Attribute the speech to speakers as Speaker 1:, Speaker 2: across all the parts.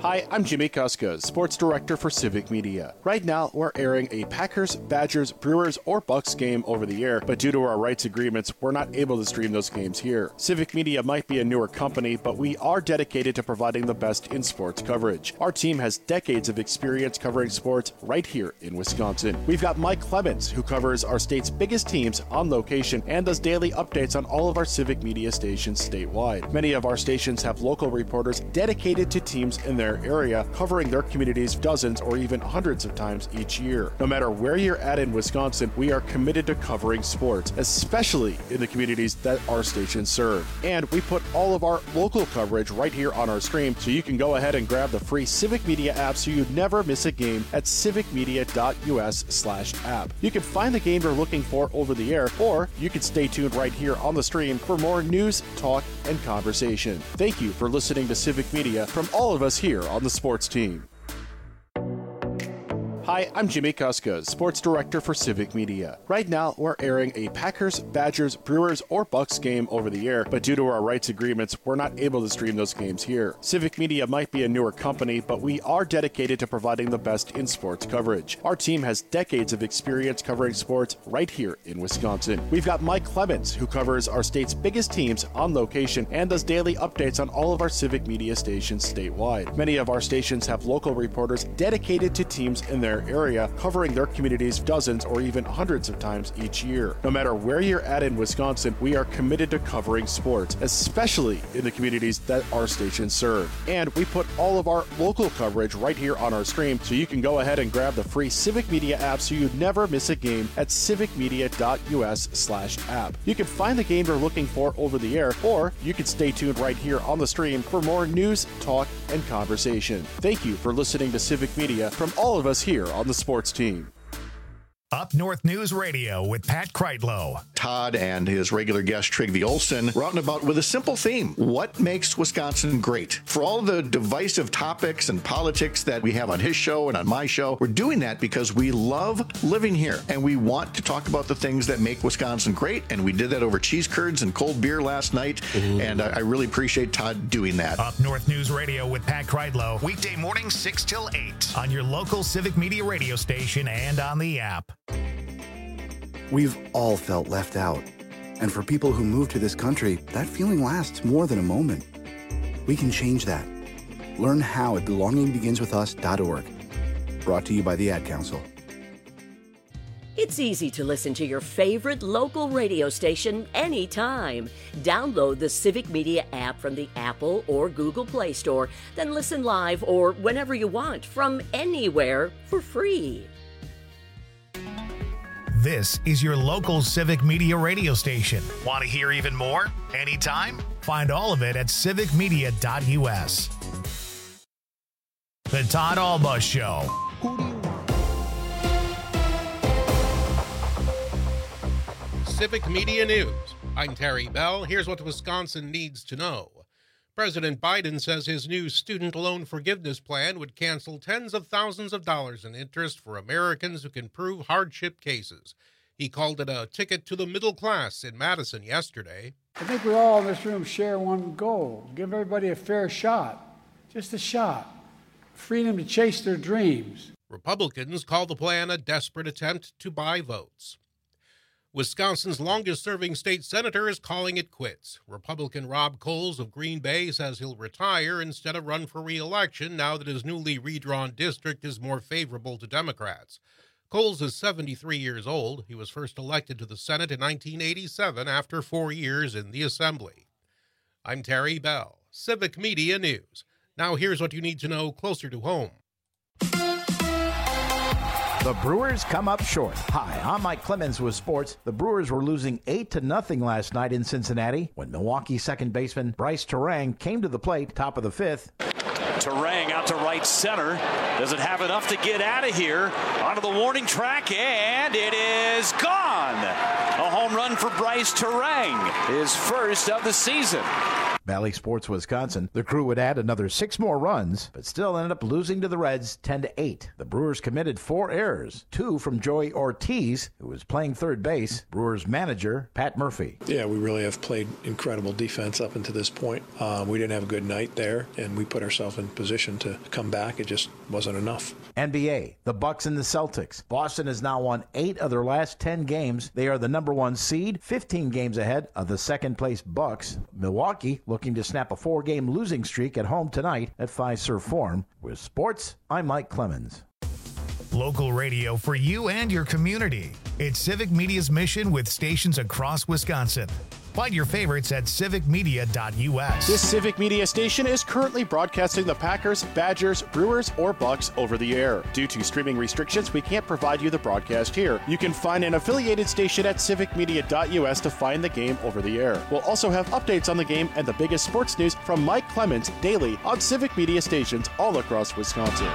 Speaker 1: Hi, I'm Jimmy Kuska, Sports Director for Civic Media. Right now, we're airing a Packers, Badgers, Brewers, or Bucks game over the air, but due to our rights agreements, we're not able to stream those games here. Civic Media might be a newer company, but we are dedicated to providing the best in sports coverage. Our team has decades of experience covering sports right here in Wisconsin. We've got Mike Clemens, who covers our state's biggest teams on location and does daily updates on all of our Civic Media stations statewide. Many of our stations have local reporters dedicated to teams in their area, covering their communities dozens or even hundreds of times each year. No matter where you're at in Wisconsin, we are committed to covering sports, especially in the communities that our stations serve. And we put all of our local coverage right here on our stream, so you can go ahead and grab the free Civic Media app so you never miss a game at civicmedia.us/app. You can find the game you're looking for over the air, or you can stay tuned right here on the stream for more news, talk, and conversation. Thank you for listening to Civic Media from all of us here on the sports team. Hi, I'm Jimmy Kuska, Sports Director for Civic Media. Right now, we're airing a Packers, Badgers, Brewers, or Bucks game over the air, but due to our rights agreements, we're not able to stream those games here. Civic Media might be a newer company, but we are dedicated to providing the best in sports coverage. Our team has decades of experience covering sports right here in Wisconsin. We've got Mike Clemens, who covers our state's biggest teams on location and does daily updates on all of our Civic Media stations statewide. Many of our stations have local reporters dedicated to teams in their area, covering their communities dozens or even hundreds of times each year. No matter where you're at in Wisconsin, we are committed to covering sports, especially in the communities that our stations serve. And we put all of our local coverage right here on our stream, so you can go ahead and grab the free Civic Media app so you never miss a game at civicmedia.us/app. You can find the game you're looking for over the air, or you can stay tuned right here on the stream for more news, talk, and conversation. Thank you for listening to Civic Media from all of us here on the sports team.
Speaker 2: Up North News Radio with Pat Kreitlow.
Speaker 3: Todd and his regular guest, Trygve Olsen, were out and about with a simple theme. What makes Wisconsin great? For all the divisive topics and politics that we have on his show and on my show, we're doing that because we love living here and we want to talk about the things that make Wisconsin great. And we did that over cheese curds and cold beer last night. And I really appreciate Todd doing that.
Speaker 2: Up North News Radio with Pat Kreitlow. Weekday mornings 6 till 8 on your local Civic Media radio station and on the app.
Speaker 4: We've all felt left out. And for people who move to this country, that feeling lasts more than a moment. We can change that. Learn how at belongingbeginswithus.org. Brought to you by the Ad Council.
Speaker 5: It's easy to listen to your favorite local radio station anytime. Download the Civic Media app from the Apple or Google Play Store, then listen live or whenever you want from anywhere for free.
Speaker 2: This is your local Civic Media radio station. Want to hear even more? Anytime? Find all of it at civicmedia.us. The Todd Alba Show.
Speaker 6: Civic Media News. I'm Terry Bell. Here's what Wisconsin needs to know. President Biden says his new student loan forgiveness plan would cancel tens of thousands of dollars in interest for Americans who can prove hardship cases. He called it a ticket to the middle class in Madison yesterday.
Speaker 7: I think we all in this room share one goal. Give everybody a fair shot. Just a shot. Freedom to chase their dreams.
Speaker 6: Republicans call the plan a desperate attempt to buy votes. Wisconsin's longest-serving state senator is calling it quits. Republican Rob Coles of Green Bay says he'll retire instead of run for re-election now that his newly redrawn district is more favorable to Democrats. Coles is 73 years old. He was first elected to the Senate in 1987 after 4 years in the Assembly. I'm Terry Bell, Civic Media News. Now here's what you need to know closer to home.
Speaker 8: The Brewers come up short. Hi, I'm Mike Clemens with sports. The Brewers were losing 8-0 last night in Cincinnati when Milwaukee second baseman Bryce Turang came to the plate, top of the fifth.
Speaker 9: Turang out to right center. Doesn't have enough to get out of here. Onto the warning track, and it is gone. A home run for Bryce Turang, his first of the season.
Speaker 8: Valley Sports Wisconsin. The Crew would add another 6 more runs, but still ended up losing to the Reds 10-8. The Brewers committed 4 errors, 2 from Joey Ortiz, who was playing third base. Brewers manager Pat Murphy.
Speaker 10: Yeah, we really have played incredible defense up until this point. We didn't have a good night there, and we put ourselves in position to come back. It just wasn't enough.
Speaker 8: NBA, the Bucks and the Celtics. Boston has now won 8 of their last 10 games. They are the number 1 seed, 15 games ahead of the second-place Bucks. Milwaukee looking to snap a 4-game losing streak at home tonight at Fiserv Forum. With sports, I'm Mike Clemens.
Speaker 2: Local radio for you and your community. It's Civic Media's mission with stations across Wisconsin. Find your favorites at civicmedia.us.
Speaker 1: This Civic Media station is currently broadcasting the Packers, Badgers, Brewers, or Bucks over the air. Due to streaming restrictions, we can't provide you the broadcast here. You can find an affiliated station at civicmedia.us to find the game over the air. We'll also have updates on the game and the biggest sports news from Mike Clemens daily on Civic Media stations all across Wisconsin.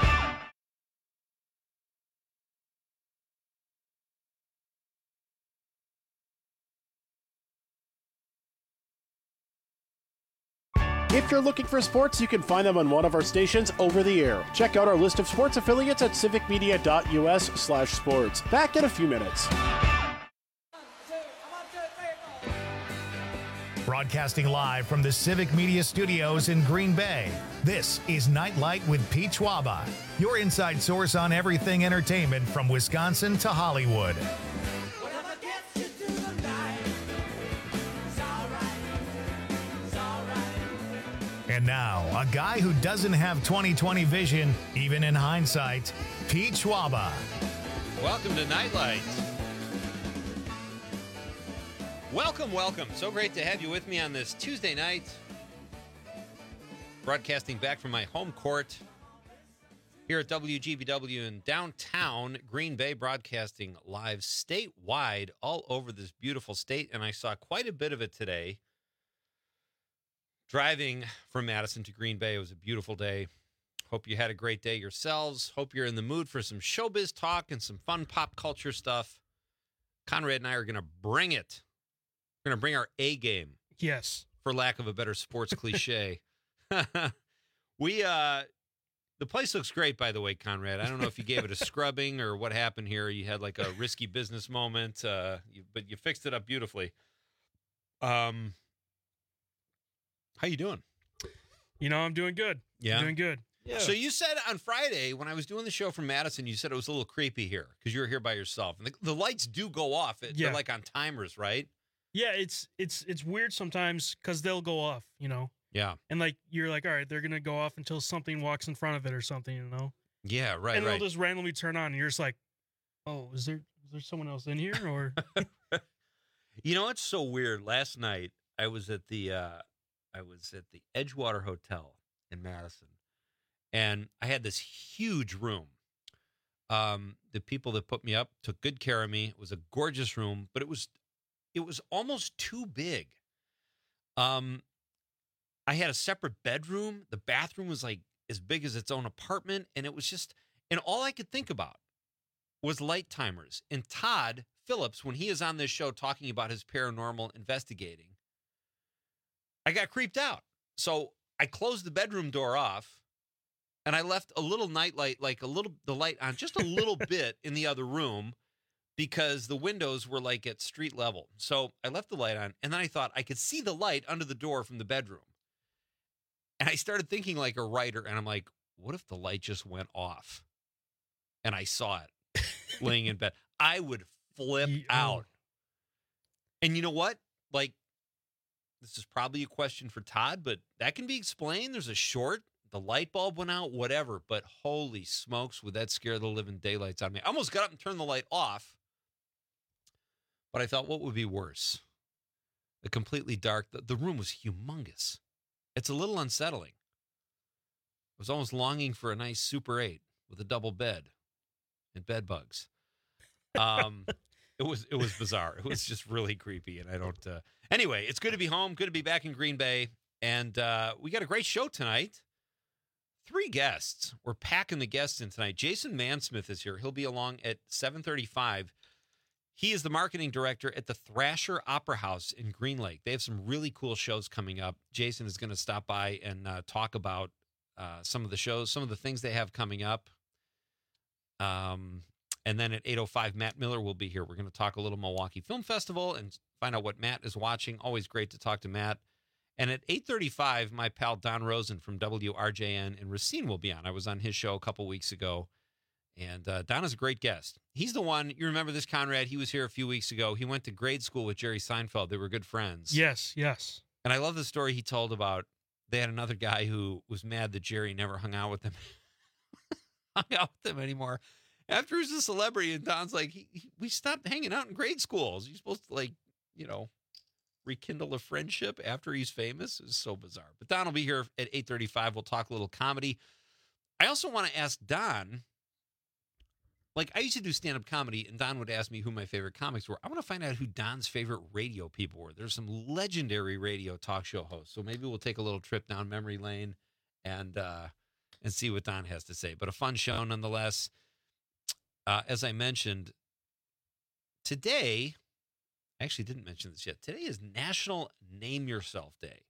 Speaker 1: If you're looking for sports, you can find them on one of our stations over the air. Check out our list of sports affiliates at civicmedia.us/sports. Back in a few minutes.
Speaker 2: Broadcasting live from the Civic Media Studios in Green Bay, this is Nightlight with Pete Schwaba, your inside source on everything entertainment from Wisconsin to Hollywood. And now, a guy who doesn't have 20/20 vision, even in hindsight, Pete Schwaba.
Speaker 11: Welcome to Nightlight. Welcome. So great to have you with me on this Tuesday night. Broadcasting back from my home court here at WGBW in downtown Green Bay, broadcasting live statewide all over this beautiful state. And I saw quite a bit of it today. Driving from Madison to Green Bay, it was a beautiful day. Hope you had a great day yourselves. Hope you're in the mood for some showbiz talk and some fun pop culture stuff. Conrad and I are going to bring it. We're going to bring our A game.
Speaker 12: Yes.
Speaker 11: For lack of a better sports cliche. The place looks great, by the way, Conrad. I don't know if you gave it a scrubbing or what happened here. You had like a risky business moment, but you fixed it up beautifully. How you doing?
Speaker 12: You know, I'm doing good.
Speaker 11: Yeah.
Speaker 12: I'm doing good.
Speaker 11: Yeah. So you said on Friday when I was doing the show from Madison, you said it was a little creepy here because you were here by yourself. And the lights do go off. They're like on timers, right?
Speaker 12: Yeah, it's weird sometimes because they'll go off, you know?
Speaker 11: Yeah.
Speaker 12: And like, you're like, all right, they're going to go off until something walks in front of it or something, you know?
Speaker 11: Yeah, right,
Speaker 12: and they'll just randomly turn on and you're just like, oh, is there someone else in here? Or
Speaker 11: You know, it's so weird. Last night I was at the Edgewater Hotel in Madison, and I had this huge room. The people that put me up took good care of me. It was a gorgeous room, but it was almost too big. I had a separate bedroom. The bathroom was like as big as its own apartment, and it was just, and all I could think about was light timers. And Todd Phillips, when he is on this show talking about his paranormal investigating, I got creeped out. So I closed the bedroom door off and I left a little nightlight, the light on just a little bit in the other room because the windows were like at street level. So I left the light on and then I thought I could see the light under the door from the bedroom. And I started thinking like a writer and I'm like, what if the light just went off and I saw it laying in bed? I would flip out. And you know what? Like, this is probably a question for Todd, but that can be explained. There's a short, the light bulb went out, whatever. But holy smokes, would that scare the living daylights out of me? I almost got up and turned the light off. But I thought, what would be worse? A completely dark, the room was humongous. It's a little unsettling. I was almost longing for a nice Super 8 with a double bed and bed bugs. It was bizarre. It was just really creepy, and I don't. Anyway, it's good to be home. Good to be back in Green Bay, and we got a great show tonight. 3 guests. We're packing the guests in tonight. Jason Mansmith is here. He'll be along at 7:35. He is the marketing director at the Thrasher Opera House in Green Lake. They have some really cool shows coming up. Jason is going to stop by and talk about some of the shows, some of the things they have coming up. And then at 8:05, Matt Miller will be here. We're going to talk a little Milwaukee Film Festival and find out what Matt is watching. Always great to talk to Matt. And at 8:35, my pal Don Rosen from WRJN in Racine will be on. I was on his show a couple weeks ago, and Don is a great guest. He's the one, you remember this, Conrad? He was here a few weeks ago. He went to grade school with Jerry Seinfeld. They were good friends.
Speaker 12: Yes.
Speaker 11: And I love the story he told about they had another guy who was mad that Jerry never hung out with them anymore. After he's a celebrity, and Don's like, we stopped hanging out in grade schools. You're supposed to, rekindle a friendship after he's famous. It's so bizarre. But Don will be here at 8:35. We'll talk a little comedy. I also want to ask Don, I used to do stand-up comedy, and Don would ask me who my favorite comics were. I want to find out who Don's favorite radio people were. There's some legendary radio talk show hosts. So maybe we'll take a little trip down memory lane and see what Don has to say. But a fun show nonetheless. As I mentioned, today, I actually didn't mention this yet. Today is National Name Yourself Day.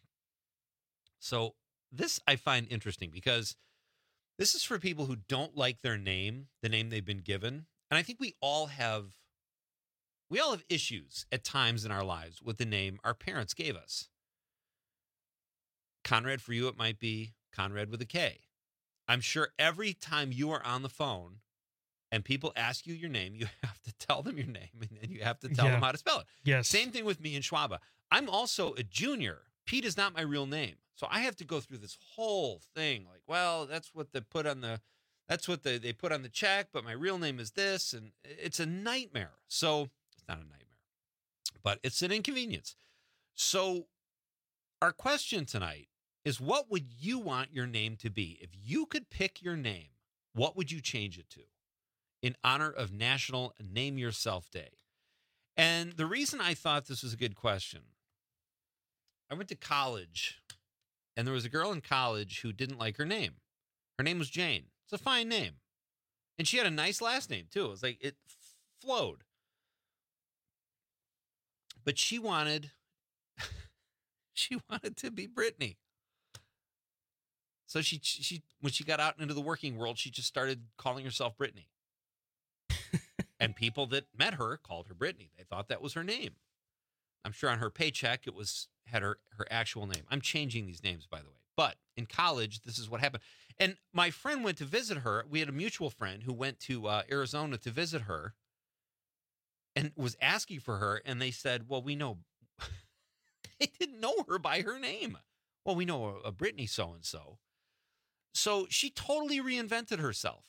Speaker 11: So this I find interesting because this is for people who don't like their name, the name they've been given. And I think we all have issues at times in our lives with the name our parents gave us. Conrad, for you, it might be Conrad with a K. I'm sure every time you are on the phone and people ask you your name, you have to tell them your name, and then you have to tell them how to spell it.
Speaker 12: Yes.
Speaker 11: Same thing with me and Schwaba. I'm also a junior. Pete is not my real name. So I have to go through this whole thing. That's what they put on they put on the check, but my real name is this, and it's a nightmare. So it's not a nightmare, but it's an inconvenience. So our question tonight is, what would you want your name to be? If you could pick your name, what would you change it to? In honor of National Name Yourself Day. And the reason I thought this was a good question, I went to college, and there was a girl in college who didn't like her name. Her name was Jane. It's a fine name. And she had a nice last name, too. It was it flowed. But she wanted to be Brittany. So she when she got out into the working world, she just started calling herself Brittany. And people that met her called her Brittany. They thought that was her name. I'm sure on her paycheck it had her actual name. I'm changing these names, by the way. But in college, this is what happened. And my friend went to visit her. We had a mutual friend who went to Arizona to visit her and was asking for her. And they said, well, we know. They didn't know her by her name. Well, we know a Brittany so-and-so. So she totally reinvented herself.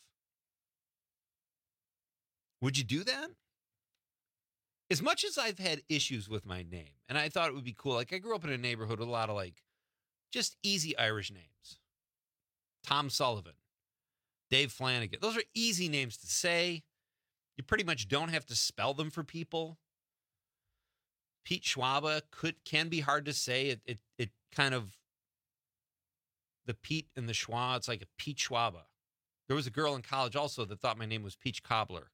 Speaker 11: Would you do that? As much as I've had issues with my name, and I thought it would be cool, I grew up in a neighborhood with a lot of just easy Irish names. Tom Sullivan, Dave Flanagan. Those are easy names to say. You pretty much don't have to spell them for people. Pete Schwaba can be hard to say. It kind of, the Pete and the Schwa, it's like a Pete Schwaba. There was a girl in college also that thought my name was Peach Cobbler.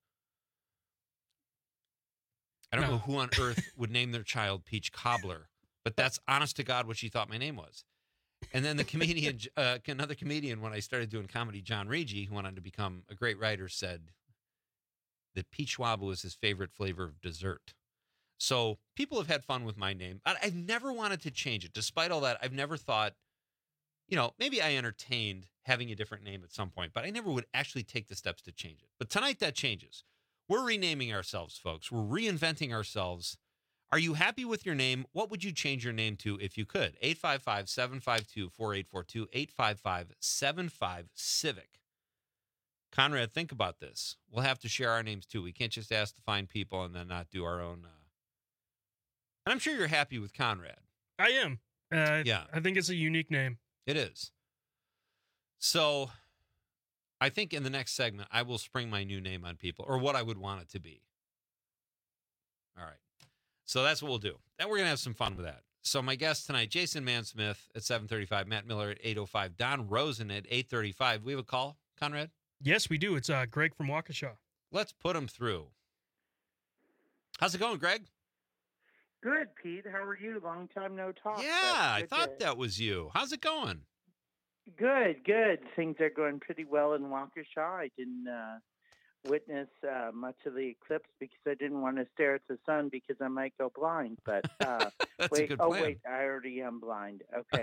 Speaker 11: I don't know who on earth would name their child Peach Cobbler, but that's honest to God what she thought my name was. And then the comedian, another comedian, when I started doing comedy, John Regi, who went on to become a great writer, said that Peach Schwaba was his favorite flavor of dessert. So people have had fun with my name. I've never wanted to change it. Despite all that, I've never thought, maybe I entertained having a different name at some point, but I never would actually take the steps to change it. But tonight that changes. We're renaming ourselves, folks. We're reinventing ourselves. Are you happy with your name? What would you change your name to if you could? 855-752-4842, 855-75-CIVIC. Conrad, think about this. We'll have to share our names, too. We can't just ask to find people and then not do our own. And I'm sure you're happy with Conrad.
Speaker 12: I am.
Speaker 11: Yeah.
Speaker 12: I think it's a unique name.
Speaker 11: It is. So I think in the next segment, I will spring my new name on people, or what I would want it to be. All right. So that's what we'll do. And we're going to have some fun with that. So my guest tonight, Jason Mansmith at 7:35, Matt Miller at 8:05, Don Rosen at 8:35. We have a call, Conrad?
Speaker 12: Yes, we do. It's Greg from Waukesha.
Speaker 11: Let's put him through. How's it going, Greg?
Speaker 13: Good, Pete. How are you? Long time no talk.
Speaker 11: Yeah, I thought that was you. How's it going?
Speaker 13: Good, good. Things are going pretty well in Waukesha. I didn't witness much of the eclipse because I didn't want to stare at the sun because I might go blind. But
Speaker 11: That's a good plan.
Speaker 13: wait, I already am blind. Okay.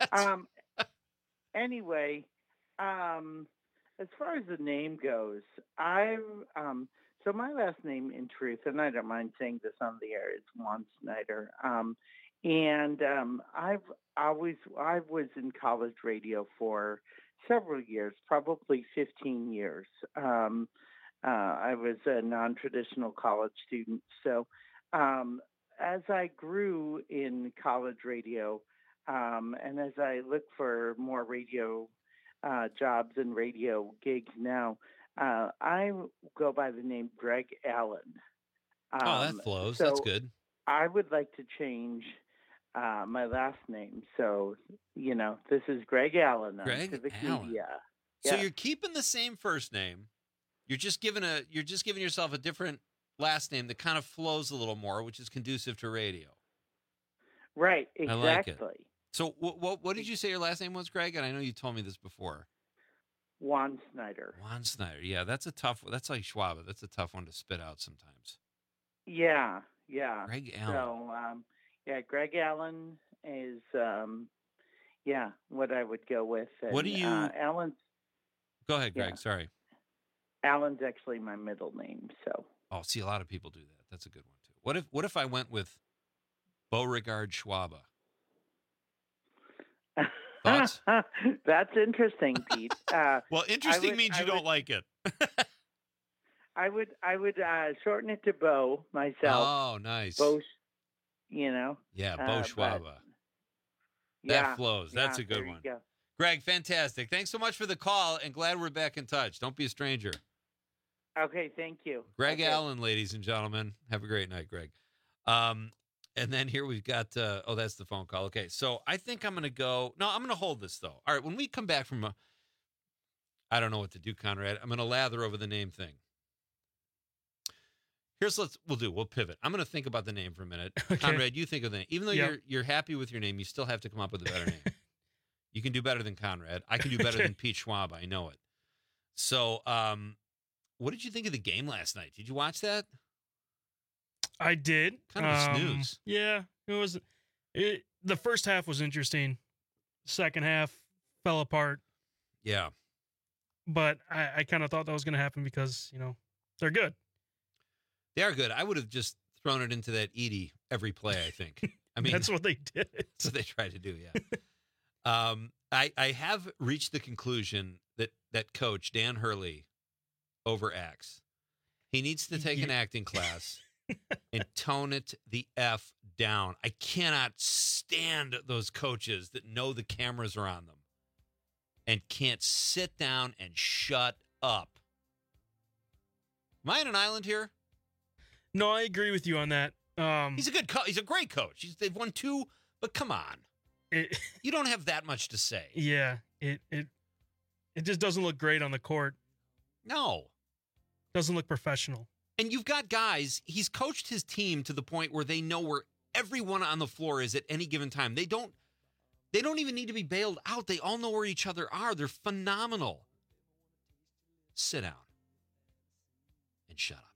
Speaker 13: Anyway, as far as the name goes, so my last name, in truth, and I don't mind saying this on the air, is Juan Snyder. I was in college radio for several years, probably 15 years. I was a non-traditional college student. So as I grew in college radio, and as I look for more radio jobs and radio gigs now, I go by the name Greg Allen.
Speaker 11: That flows. That's good.
Speaker 13: I would like to change my last name. So, this is Greg Allen on Civic Media.
Speaker 11: So you're keeping the same first name. You're just giving yourself a different last name that kind of flows a little more, which is conducive to radio.
Speaker 13: Right, exactly.
Speaker 11: I like it. So what did you say your last name was, Greg? And I know you told me this before.
Speaker 13: Juan Snyder.
Speaker 11: Juan Snyder. Yeah, that's like Schwab. That's a tough one to spit out sometimes.
Speaker 13: Yeah.
Speaker 11: Greg Allen.
Speaker 13: So, Greg Allen is, what I would go with. And,
Speaker 11: what do you...
Speaker 13: Allen's...
Speaker 11: Go ahead, Greg. Sorry.
Speaker 13: Allen's actually my middle name, so...
Speaker 11: Oh, see, a lot of people do that. That's a good one, too. What if I went with Beauregard Schwaba? Thoughts?
Speaker 13: That's interesting, Pete.
Speaker 11: Well, interesting means you don't like it.
Speaker 13: I would shorten it to Bo myself.
Speaker 11: Oh, nice.
Speaker 13: Bo,
Speaker 11: Yeah, Bo Schwaba. That flows. That's a good one.
Speaker 13: Go.
Speaker 11: Greg, fantastic. Thanks so much for the call, and glad we're back in touch. Don't be a stranger.
Speaker 13: Okay, thank you.
Speaker 11: Greg Allen, ladies and gentlemen. Have a great night, Greg. And then here we've got, that's the phone call. Okay, so I think I'm going to go. No, I'm going to hold this, though. All right, when we come back from I don't know what to do, Conrad. I'm going to lather over the name thing. We'll pivot. I'm going to think about the name for a minute. Okay. Conrad, you think of the name. Even though you're happy with your name, you still have to come up with a better name. You can do better than Conrad. I can do better than Pete Schwab. I know it. So, what did you think of the game last night? Did you watch that?
Speaker 12: I did.
Speaker 11: Kind of a snooze.
Speaker 12: Yeah, it was. The first half was interesting. Second half fell apart.
Speaker 11: Yeah.
Speaker 12: But I kind of thought that was going to happen because, they're good.
Speaker 11: They are good. I would have just thrown it into that Edie every play, I think. I mean,
Speaker 12: that's what they did.
Speaker 11: That's what they tried to do, yeah. I have reached the conclusion that coach, Dan Hurley, overacts. He needs to take an acting class and tone it the F down. I cannot stand those coaches that know the cameras are on them and can't sit down and shut up. Am I on an island here?
Speaker 12: No, I agree with you on that.
Speaker 11: He's a good coach. He's a great coach. They've won 2, but come on. You don't have that much to say.
Speaker 12: Yeah, it just doesn't look great on the court.
Speaker 11: No.
Speaker 12: Doesn't look professional.
Speaker 11: And you've got guys, he's coached his team to the point where they know where everyone on the floor is at any given time. They don't even need to be bailed out. They all know where each other are. They're phenomenal. Sit down and shut up.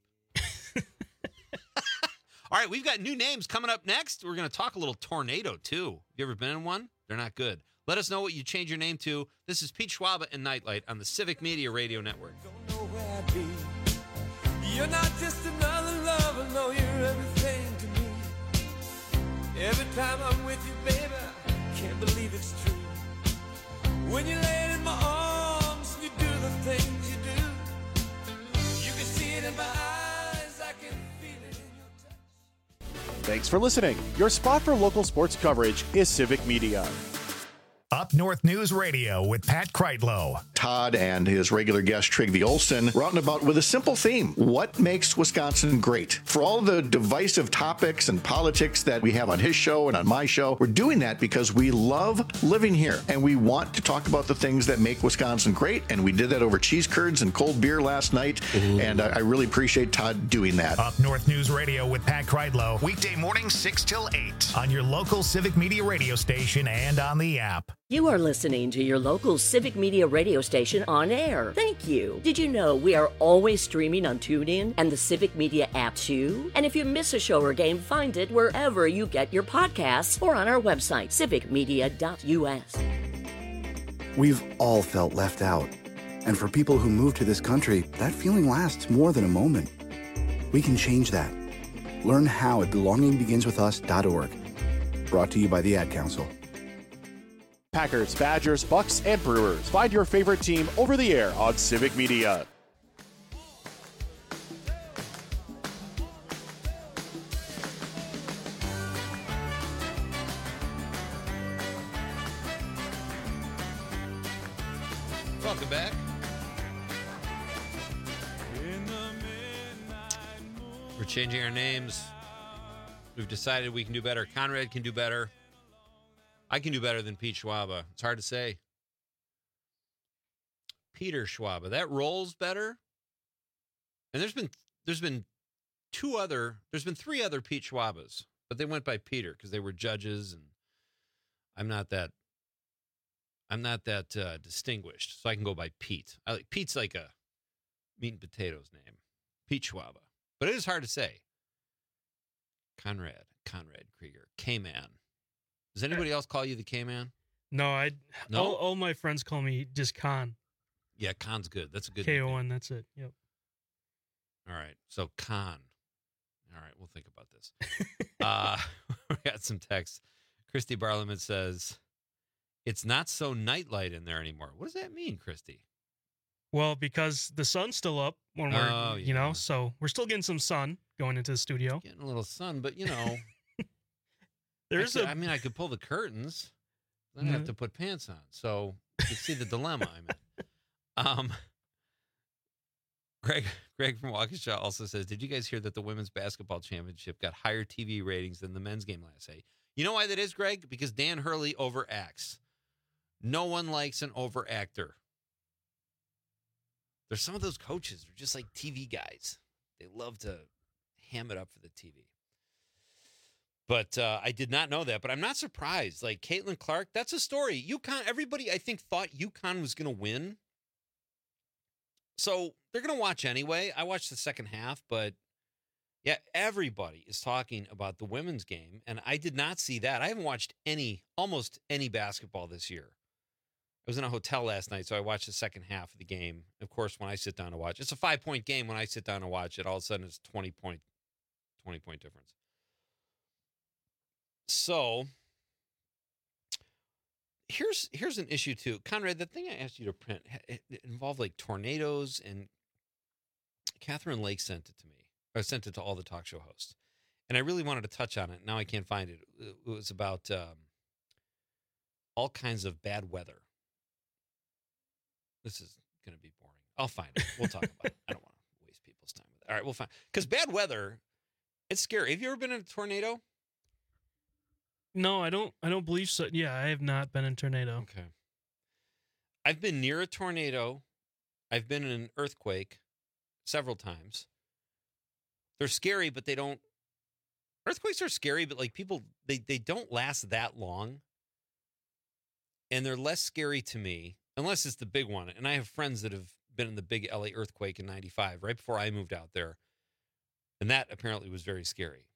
Speaker 11: All right, we've got new names coming up next. We're going to talk a little tornado, too. You ever been in one? They're not good. Let us know what you change your name to. This is Pete Schwaba and Nightlight on the Civic Media Radio Network.
Speaker 14: Don't know where I'd be. You're not just another lover, no, you're everything to me. Every time I'm with you, baby, I can't believe it's true. When you're laying in my arms, you do the things you do. You can see it in my eyes, I can feel it in your touch.
Speaker 1: Thanks for listening. Your spot for local sports coverage is Civic Media.
Speaker 2: Up North News Radio with Pat Kreitlow.
Speaker 3: Todd and his regular guest, Trygve Olsen, were out and about with a simple theme. What makes Wisconsin great? For all the divisive topics and politics that we have on his show and on my show, we're doing that because we love living here and we want to talk about the things that make Wisconsin great. And we did that over cheese curds and cold beer last night. Ooh. And I really appreciate Todd doing that.
Speaker 2: Up North News Radio with Pat Kreidlow, weekday mornings 6 till 8 on your local Civic Media radio station and on the app.
Speaker 5: You are listening to your local Civic Media radio station on air. Thank you. Did you know we are always streaming on TuneIn and the Civic Media app too? And if you miss a show or game, find it wherever you get your podcasts or on our website, civicmedia.us.
Speaker 4: We've all felt left out. And for people who move to this country, that feeling lasts more than a moment. We can change that. Learn how at belongingbeginswithus.org. Brought to you by the Ad Council.
Speaker 1: Packers, Badgers, Bucks, and Brewers. Find your favorite team over the air on Civic Media.
Speaker 11: Welcome back. We're changing our names. We've decided we can do better. Conrad can do better. I can do better than Pete Schwaba. It's hard to say. Peter Schwaba. That rolls better. And there's been three other Pete Schwabas, but they went by Peter because they were judges, and I'm not that distinguished, so I can go by Pete. Pete's like a meat and potatoes name. Pete Schwaba. But it is hard to say. Conrad Krieger, K-Man. Does anybody else call you the K-Man?
Speaker 12: No,
Speaker 11: No?
Speaker 12: All my friends call me just Con.
Speaker 11: Yeah, Con's good. That's a good
Speaker 12: K-O-N, that's it. Yep.
Speaker 11: All right, so Con. All right, we'll think about this. We got some text. Christy Barliman says, it's not so nightlight in there anymore. What does that mean, Christy?
Speaker 12: Well, because the sun's still up when we're, so we're still getting some sun going into the studio.
Speaker 11: Getting a little sun, but, I could pull the curtains. Then I have to put pants on. So you see the dilemma I'm in. Greg from Waukesha also says, did you guys hear that the women's basketball championship got higher TV ratings than the men's game last night? You know why that is, Greg? Because Dan Hurley overacts. No one likes an overactor. There's some of those coaches who are just like TV guys. They love to ham it up for the TV. But I did not know that. But I'm not surprised. Like Caitlin Clark, that's a story. UConn, everybody I think thought UConn was going to win. So they're going to watch anyway. I watched the second half, but yeah, everybody is talking about the women's game. And I did not see that. I haven't watched almost any basketball this year. I was in a hotel last night, so I watched the second half of the game. Of course, when I sit down to watch, it's a 5-point game. When I sit down to watch it, all of a sudden it's 20-point difference. So here's an issue too, Conrad. The thing I asked you to print, it involved like tornadoes, and Catherine Lake sent it to me. I sent it to all the talk show hosts, and I really wanted to touch on it. Now I can't find it. It was about all kinds of bad weather. This is going to be boring. I'll find it. We'll talk about it. I don't want to waste people's time with it. All right, we'll find, because bad weather, it's scary. Have you ever been in a tornado?
Speaker 12: No, I don't believe so. Yeah, I have not been in a tornado.
Speaker 11: Okay. I've been near a tornado. I've been in an earthquake several times. They're scary, but earthquakes are scary, but like people, they don't last that long. And they're less scary to me, unless it's the big one. And I have friends that have been in the big LA earthquake in 95, right before I moved out there. And that apparently was very scary.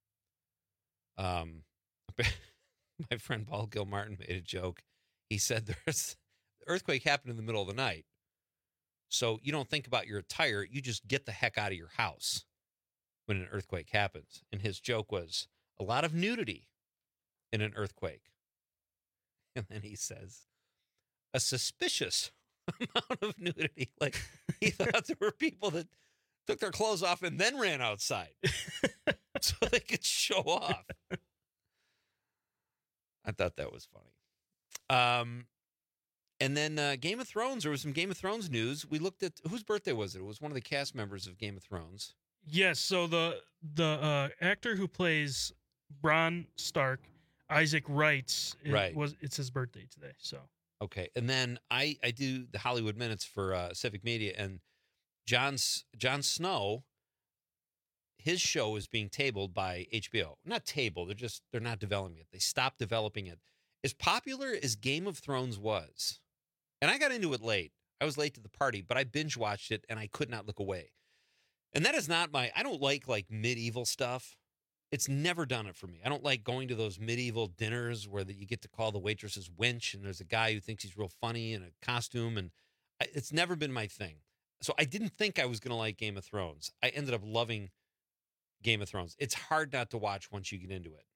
Speaker 11: My friend Paul Gilmartin made a joke. He said the earthquake happened in the middle of the night. So you don't think about your attire. You just get the heck out of your house when an earthquake happens. And his joke was a lot of nudity in an earthquake. And then he says, a suspicious amount of nudity. Like he thought there were people that took their clothes off and then ran outside so they could show off. I thought that was funny. And then Game of Thrones, there was some Game of Thrones news. We looked at, whose birthday was it? It was one of the cast members of Game of Thrones.
Speaker 12: Yes, so the actor who plays Bronn Stark, Isaac Wright, it's his birthday today. So
Speaker 11: okay, and then I do the Hollywood Minutes for Civic Media, and Jon Snow, his show is being tabled by HBO. Not tabled, they're not developing it. They stopped developing it. As popular as Game of Thrones was, and I got into it late. I was late to the party, but I binge watched it and I could not look away. And that is not I don't like medieval stuff. It's never done it for me. I don't like going to those medieval dinners where you get to call the waitresses wench and there's a guy who thinks he's real funny in a costume. And it's never been my thing. So I didn't think I was going to like Game of Thrones. I ended up loving Game of Thrones. It's hard not to watch once you get into it.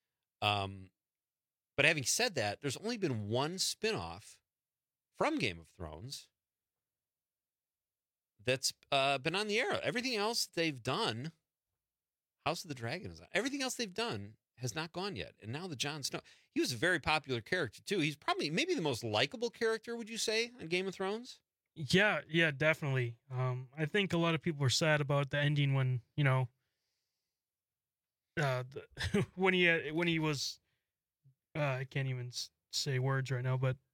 Speaker 11: But having said that, there's only been one spinoff from Game of Thrones that's been on the air. Everything else they've done, House of the Dragon is on. Everything else they've done has not gone yet. And now the Jon Snow, he was a very popular character too. He's probably maybe the most likable character, would you say, on Game of Thrones?
Speaker 12: Yeah, definitely. I think a lot of people were sad about the ending when, when he was, I can't even say words right now, but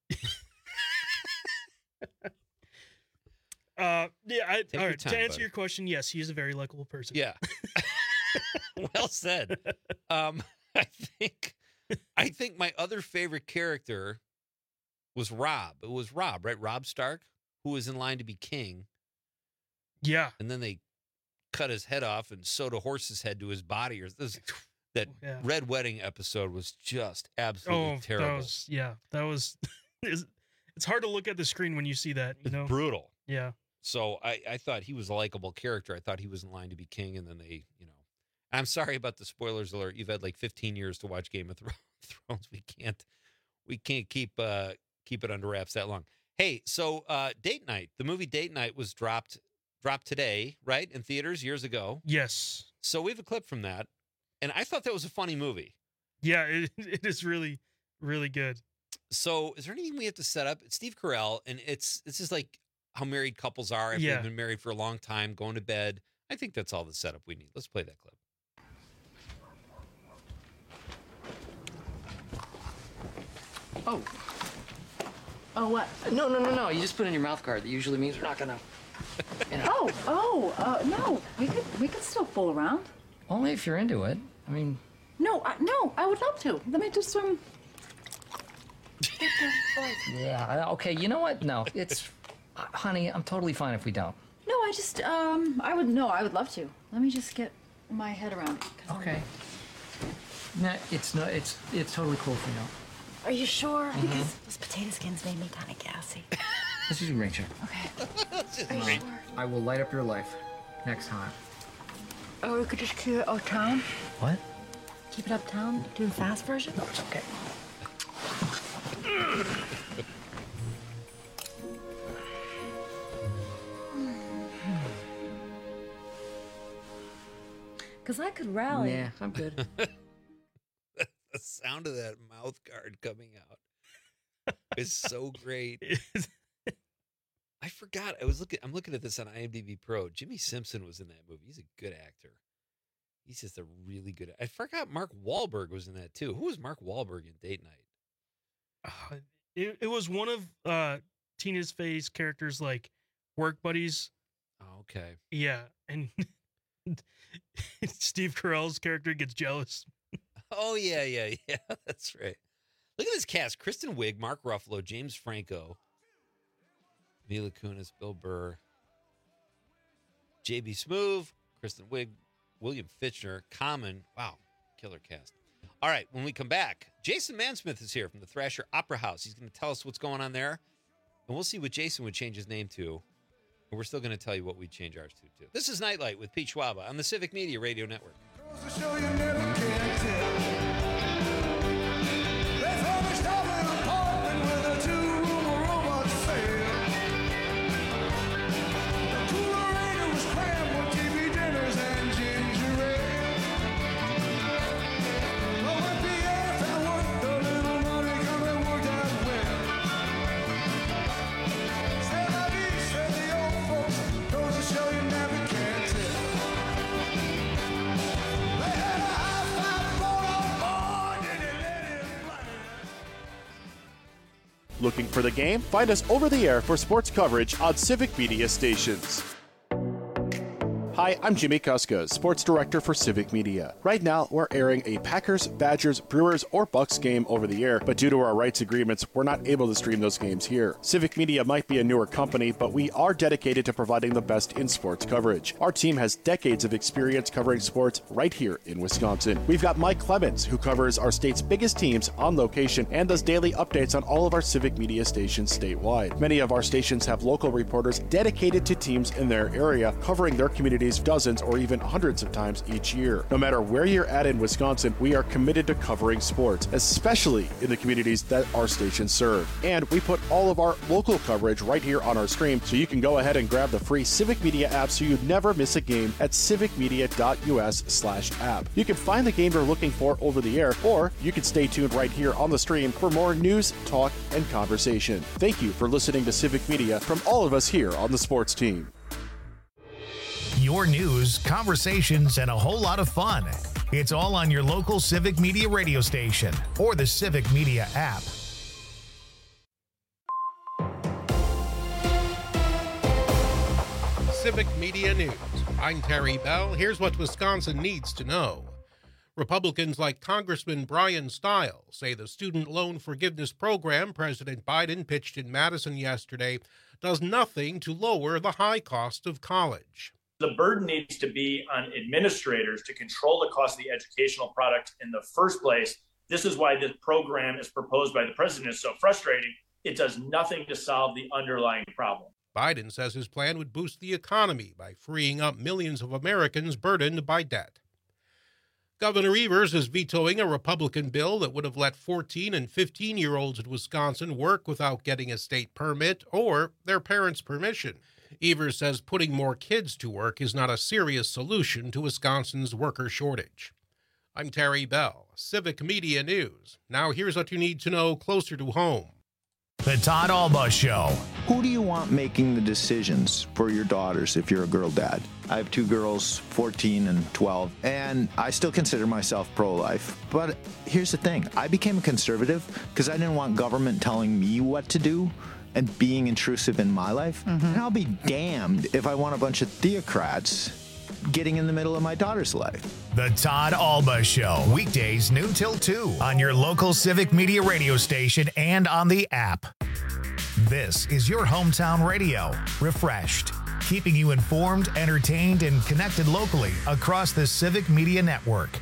Speaker 12: all right. To answer your question, yes, he is a very likable person.
Speaker 11: Yeah. Well said. I think my other favorite character was Robb. It was Robb, right? Robb Stark, who was in line to be king.
Speaker 12: Yeah.
Speaker 11: And then they cut his head off and sewed a horse's head to his body. That Red Wedding episode was just absolutely terrible.
Speaker 12: That was it's hard to look at the screen when you see that.
Speaker 11: It's brutal.
Speaker 12: Yeah.
Speaker 11: So I thought he was a likable character. I thought he was in line to be king, and then they, I'm sorry about the spoilers alert. You've had like 15 years to watch Game of Thrones. We can't keep it under wraps that long. Hey, so Date Night, the movie Date Night was dropped today, right, in theaters years ago.
Speaker 12: Yes.
Speaker 11: So we have a clip from that, and I thought that was a funny movie.
Speaker 12: Yeah, it is really, really good.
Speaker 11: So is there anything we have to set up? It's Steve Carell, and it's just like how married couples are after they've been married for a long time, going to bed. I think that's all the setup we need. Let's play that clip.
Speaker 15: Oh, what? No. You just put in your mouth guard. That usually means we're not gonna.
Speaker 16: No. We could still fool around.
Speaker 15: Only if you're into it. I mean.
Speaker 16: No, I would love to. Let me just
Speaker 15: Yeah. Okay. You know what? No, it's, honey. I'm totally fine if we don't.
Speaker 16: No, I would love to. Let me just get my head around it.
Speaker 15: Okay. No, it's totally cool if we don't.
Speaker 16: Are you sure? Mm-hmm. Because those potato skins made me kind of gassy.
Speaker 15: Let's just arrange it.
Speaker 16: Okay. Are you sure?
Speaker 15: I will light up your life next time.
Speaker 16: Or we could just keep it uptown.
Speaker 15: What?
Speaker 16: Keep it uptown? Do the fast version?
Speaker 15: No, it's okay.
Speaker 16: Because I could rally.
Speaker 15: Yeah, I'm good.
Speaker 11: The sound of that mouth guard coming out is so great. I forgot. I'm looking at this on IMDb Pro. Jimmy Simpson was in that movie. He's a good actor. He's just a really good. I forgot Mark Wahlberg was in that too. Who was Mark Wahlberg in Date Night?
Speaker 12: It was one of Tina Fey's characters, like work buddies.
Speaker 11: Oh, okay.
Speaker 12: Yeah, and Steve Carell's character gets jealous.
Speaker 11: Oh, yeah. That's right. Look at this cast. Kristen Wiig, Mark Ruffalo, James Franco, Mila Kunis, Bill Burr, J.B. Smoove, Kristen Wiig, William Fichtner, Common. Wow, killer cast. All right, when we come back, Jason Mansmith is here from the Thrasher Opera House. He's going to tell us what's going on there, and we'll see what Jason would change his name to, and we're still going to tell you what we'd change ours to, too. This is Nightlight with Pete Schwaba on the Civic Media Radio Network.
Speaker 14: Show you never can tell. Let's all be stopping an apartment with a two-room robot sale. The coolerator was crammed with TV dinners and ginger ale. But when Pierre found work, the little money come and worked out well.
Speaker 1: Looking for the game? Find us over the air for sports coverage on Civic Media stations. Hi, I'm Jimmy Kuska, Sports Director for Civic Media. Right now, we're airing a Packers, Badgers, Brewers, or Bucks game over the air, but due to our rights agreements, we're not able to stream those games here. Civic Media might be a newer company, but we are dedicated to providing the best in sports coverage. Our team has decades of experience covering sports right here in Wisconsin. We've got Mike Clemens, who covers our state's biggest teams on location and does daily updates on all of our Civic Media stations statewide. Many of our stations have local reporters dedicated to teams in their area, covering their communities dozens or even hundreds of times each year. No matter where you're at in Wisconsin, we are committed to covering sports, especially in the communities that our stations serve. And we put all of our local coverage right here on our stream, so you can go ahead and grab the free Civic Media app so you never miss a game at civicmedia.us/app. You can find the game you're looking for over the air, or you can stay tuned right here on the stream for more news, talk, and conversation. Thank you for listening to Civic Media from all of us here on the sports team.
Speaker 2: Your news, conversations, and a whole lot of fun. It's all on your local Civic Media radio station or the Civic Media app.
Speaker 6: Civic Media News. I'm Terry Bell. Here's what Wisconsin needs to know. Republicans like Congressman Brian Stiles say the student loan forgiveness program President Biden pitched in Madison yesterday does nothing to lower the high cost of college.
Speaker 17: The burden needs to be on administrators to control the cost of the educational product in the first place. This is why this program is proposed by the president is so frustrating. It does nothing to solve the underlying problem.
Speaker 6: Biden says his plan would boost the economy by freeing up millions of Americans burdened by debt. Governor Evers is vetoing a Republican bill that would have let 14 and 15-year-olds in Wisconsin work without getting a state permit or their parents' permission. Evers says putting more kids to work is not a serious solution to Wisconsin's worker shortage. I'm Terry Bell, Civic Media News. Now here's what you need to know closer to home.
Speaker 2: The Todd Alba Show.
Speaker 18: Who do you want making the decisions for your daughters if you're a girl dad? I have two girls, 14 and 12, and I still consider myself pro-life. But here's the thing. I became a conservative because I didn't want government telling me what to do and being intrusive in my life. And I'll be damned if I want a bunch of theocrats getting in the middle of my daughter's life.
Speaker 2: The Todd Alba Show, weekdays noon till 2 on your local Civic Media radio station and on the app. This is your hometown radio, refreshed, keeping you informed, entertained, and connected locally across the Civic Media Network.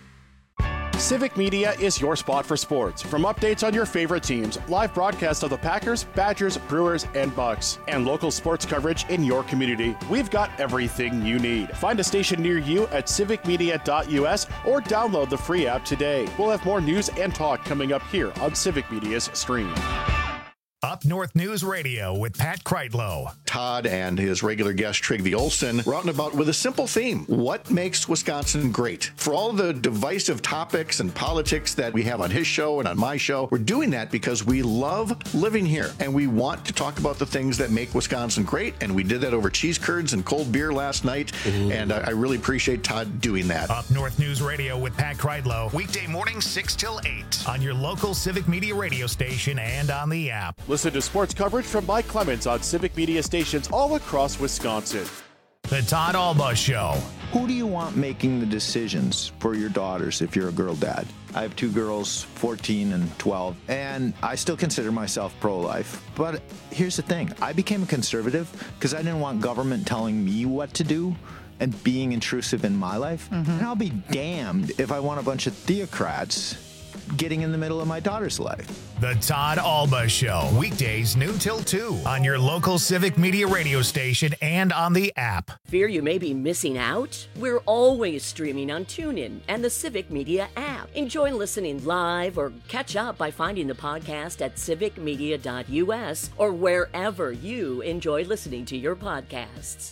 Speaker 1: Civic Media is your spot for sports. From updates on your favorite teams, live broadcasts of the Packers, Badgers, Brewers, and Bucks, and local sports coverage in your community, we've got everything you need. Find a station near you at civicmedia.us or download the free app today. We'll have more news and talk coming up here on Civic Media's stream.
Speaker 2: Up North News Radio with Pat Kreitlow.
Speaker 3: Todd and his regular guest, Trygve Olsen, were out and about with a simple theme. What makes Wisconsin great? For all the divisive topics and politics that we have on his show and on my show, we're doing that because we love living here and we want to talk about the things that make Wisconsin great. And we did that over cheese curds and cold beer last night. And I really appreciate Todd doing that.
Speaker 2: Up North News Radio with Pat Kreitlow, weekday mornings 6 till 8 on your local Civic Media radio station and on the app.
Speaker 1: Listen to sports coverage from Mike Clemens on Civic Media stations all across Wisconsin.
Speaker 2: The Todd Alba Show.
Speaker 18: Who do you want making the decisions for your daughters if you're a girl dad? I have two girls, 14 and 12, and I still consider myself pro-life. But here's the thing. I became a conservative because I didn't want government telling me what to do and being intrusive in my life. And I'll be damned if I want a bunch of theocrats getting in the middle of my daughter's life.
Speaker 2: The Todd Alba Show, weekdays noon till 2 on your local Civic Media radio station and on the app.
Speaker 5: Fear you may be missing out? We're always streaming on TuneIn and the Civic Media app. Enjoy listening live or catch up by finding the podcast at civicmedia.us or wherever you enjoy listening to your podcasts.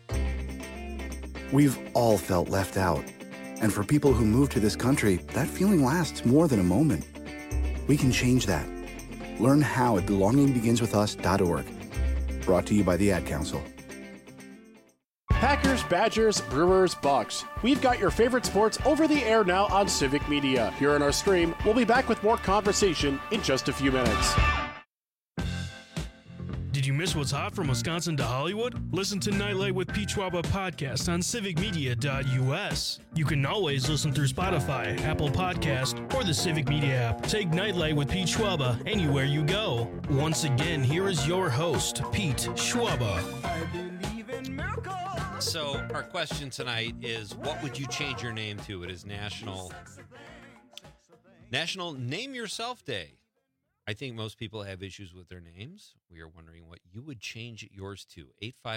Speaker 4: We've all felt left out. And for people who move to this country, that feeling lasts more than a moment. We can change that. Learn how at belongingbeginswithus.org. Brought to you by the Ad Council.
Speaker 1: Packers, Badgers, Brewers, Bucks. We've got your favorite sports over the air now on Civic Media. Here on our stream, we'll be back with more conversation in just a few minutes.
Speaker 12: Miss what's hot from Wisconsin to Hollywood? Listen to Nightlight with Pete Schwaba podcast on civicmedia.us. You can always listen through Spotify, Apple Podcast, or the Civic Media app. Take Nightlight with Pete Schwaba anywhere you go. Once again, here is your host, Pete Schwaba.
Speaker 11: So our question tonight is, what would you change your name to? It is National Name Yourself Day. I think most people have issues with their names. We are wondering what you would change yours to.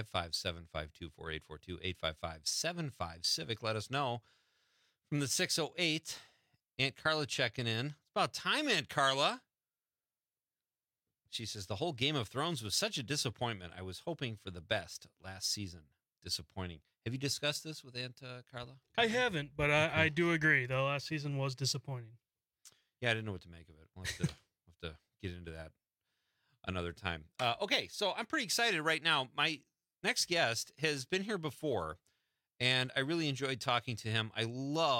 Speaker 11: 855-752-4842, 855-75-CIVIC. Let us know. From the 608, Aunt Carla checking in. It's about time, Aunt Carla. She says, the whole Game of Thrones was such a disappointment. I was hoping for the best last season. Disappointing. Have you discussed this with Aunt Carla?
Speaker 12: I haven't, but I do agree. The last season was disappointing.
Speaker 11: Yeah, I didn't know what to make of it. We'll have to get into that another time. Okay, so I'm pretty excited right now. My next guest has been here before, and I really enjoyed talking to him. I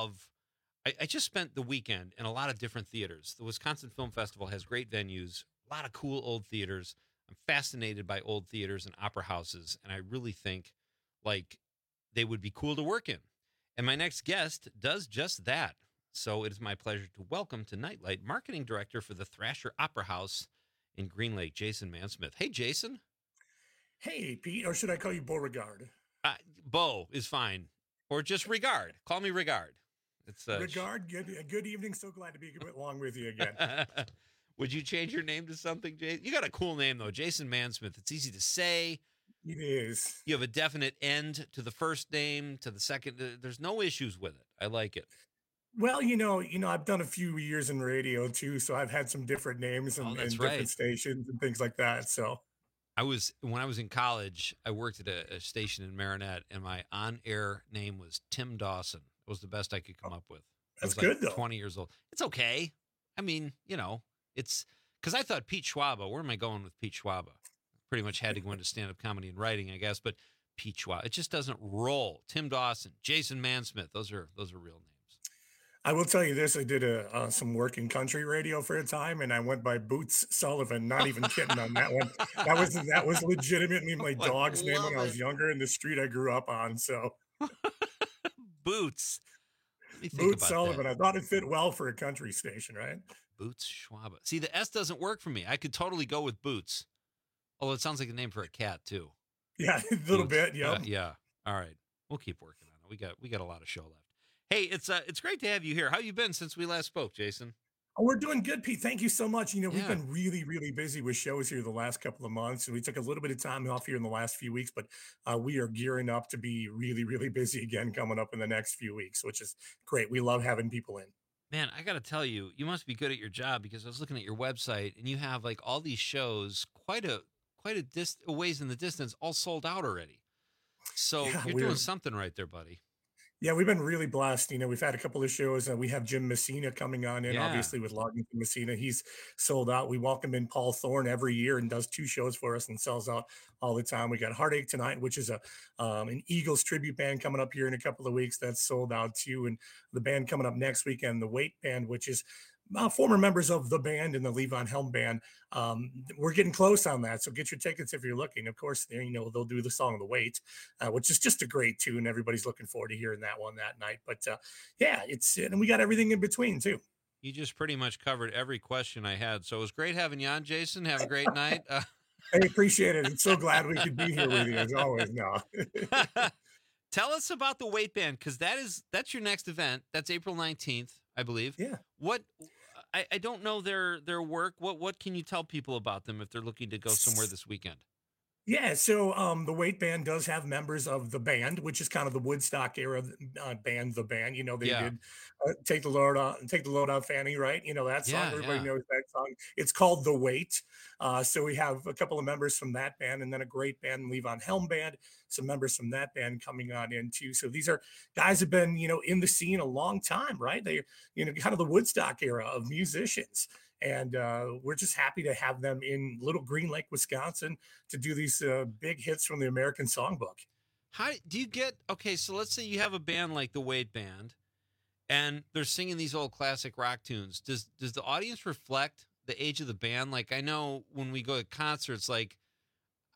Speaker 11: just spent the weekend in a lot of different theaters. The Wisconsin Film Festival has great venues, a lot of cool old theaters. I'm fascinated by old theaters and opera houses, and I really think like they would be cool to work in. And my next guest does just that. So it is my pleasure to welcome to Nightlight Marketing Director for the Thrasher Opera House in Green Lake, Jason Mansmith. Hey, Jason.
Speaker 19: Hey, Pete, or should I call you Beauregard?
Speaker 11: Bo is fine. Or just Regard. Call me Regard. It's
Speaker 19: Regard, good evening. So glad to be along with you again.
Speaker 11: Would you change your name to something, Jason? You got a cool name, though. Jason Mansmith. It's easy to say.
Speaker 19: It is.
Speaker 11: You have a definite end to the first name, to the second. There's no issues with it. I like it.
Speaker 19: Well, I've done a few years in radio too, so I've had some different names and different stations and things like that. So,
Speaker 11: when I was in college, I worked at a station in Marinette, and my on-air name was Tim Dawson. It was the best I could come up with.
Speaker 19: That's good, though.
Speaker 11: 20 years old. It's okay. I mean, it's because I thought Pete Schwaba. Where am I going with Pete Schwaba? Pretty much had to go into stand-up comedy and writing, I guess. But Pete Schwaba, it just doesn't roll. Tim Dawson, Jason Mansmith, those are real names.
Speaker 19: I will tell you this: I did some work in country radio for a time, and I went by Boots Sullivan. Not even kidding on that one. That was legitimately my dog's name when I was younger in the street I grew up on. So,
Speaker 11: Boots
Speaker 19: Sullivan. That. I thought it fit well for a country station, right?
Speaker 11: Boots Schwaba. See, the S doesn't work for me. I could totally go with Boots. Although it sounds like a name for a cat too.
Speaker 19: Yeah, a little bit. Yeah.
Speaker 11: Yeah. All right. We'll keep working on it. We got a lot of show left. Hey, it's great to have you here. How you been since we last spoke, Jason?
Speaker 19: Oh, we're doing good, Pete. Thank you so much. We've been really, really busy with shows here the last couple of months, and we took a little bit of time off here in the last few weeks, but we are gearing up to be really, really busy again coming up in the next few weeks, which is great. We love having people in.
Speaker 11: Man, I got to tell you, you must be good at your job, because I was looking at your website, and you have like all these shows, quite a ways in the distance, all sold out already. So you're doing something right there, buddy.
Speaker 19: Yeah, we've been really blessed. We've had a couple of shows. We have Jim Messina coming on in, obviously, with Loggington Messina. He's sold out. We welcome in Paul Thorne every year and does 2 shows for us and sells out all the time. We got Heartache Tonight, which is an Eagles tribute band coming up here in a couple of weeks. That's sold out too. And the band coming up next weekend, the Wait Band, which is former members of the band and the Levon Helm band. We're getting close on that, so get your tickets if you're looking. Of course, they'll do the song "The Wait," which is just a great tune. Everybody's looking forward to hearing that one that night. But and we got everything in between too.
Speaker 11: You just pretty much covered every question I had, so it was great having you on, Jason. Have a great night.
Speaker 19: I appreciate it. I'm so glad we could be here with you as always. No.
Speaker 11: Tell us about the Wait Band, because that's your next event. That's April 19th, I believe.
Speaker 19: Yeah.
Speaker 11: What I don't know their work. What can you tell people about them if they're looking to go somewhere this weekend?
Speaker 19: Yeah, so the Wait Band does have members of the band, which is kind of the Woodstock era band. The band, they did "Take the Load Out, Fanny," right? That song. Everybody knows that song. It's called "The Wait." So we have a couple of members from that band, and then a great band, Levon Helm band. Some members from that band coming on in too. So these are guys who've been, in the scene a long time, right? They, kind of the Woodstock era of musicians. And we're just happy to have them in Little Green Lake, Wisconsin, to do these big hits from the American Songbook.
Speaker 11: How do you get, okay, so let's say you have a band like the Wait Band, and they're singing these old classic rock tunes. Does the audience reflect the age of the band? Like, I know when we go to concerts, like,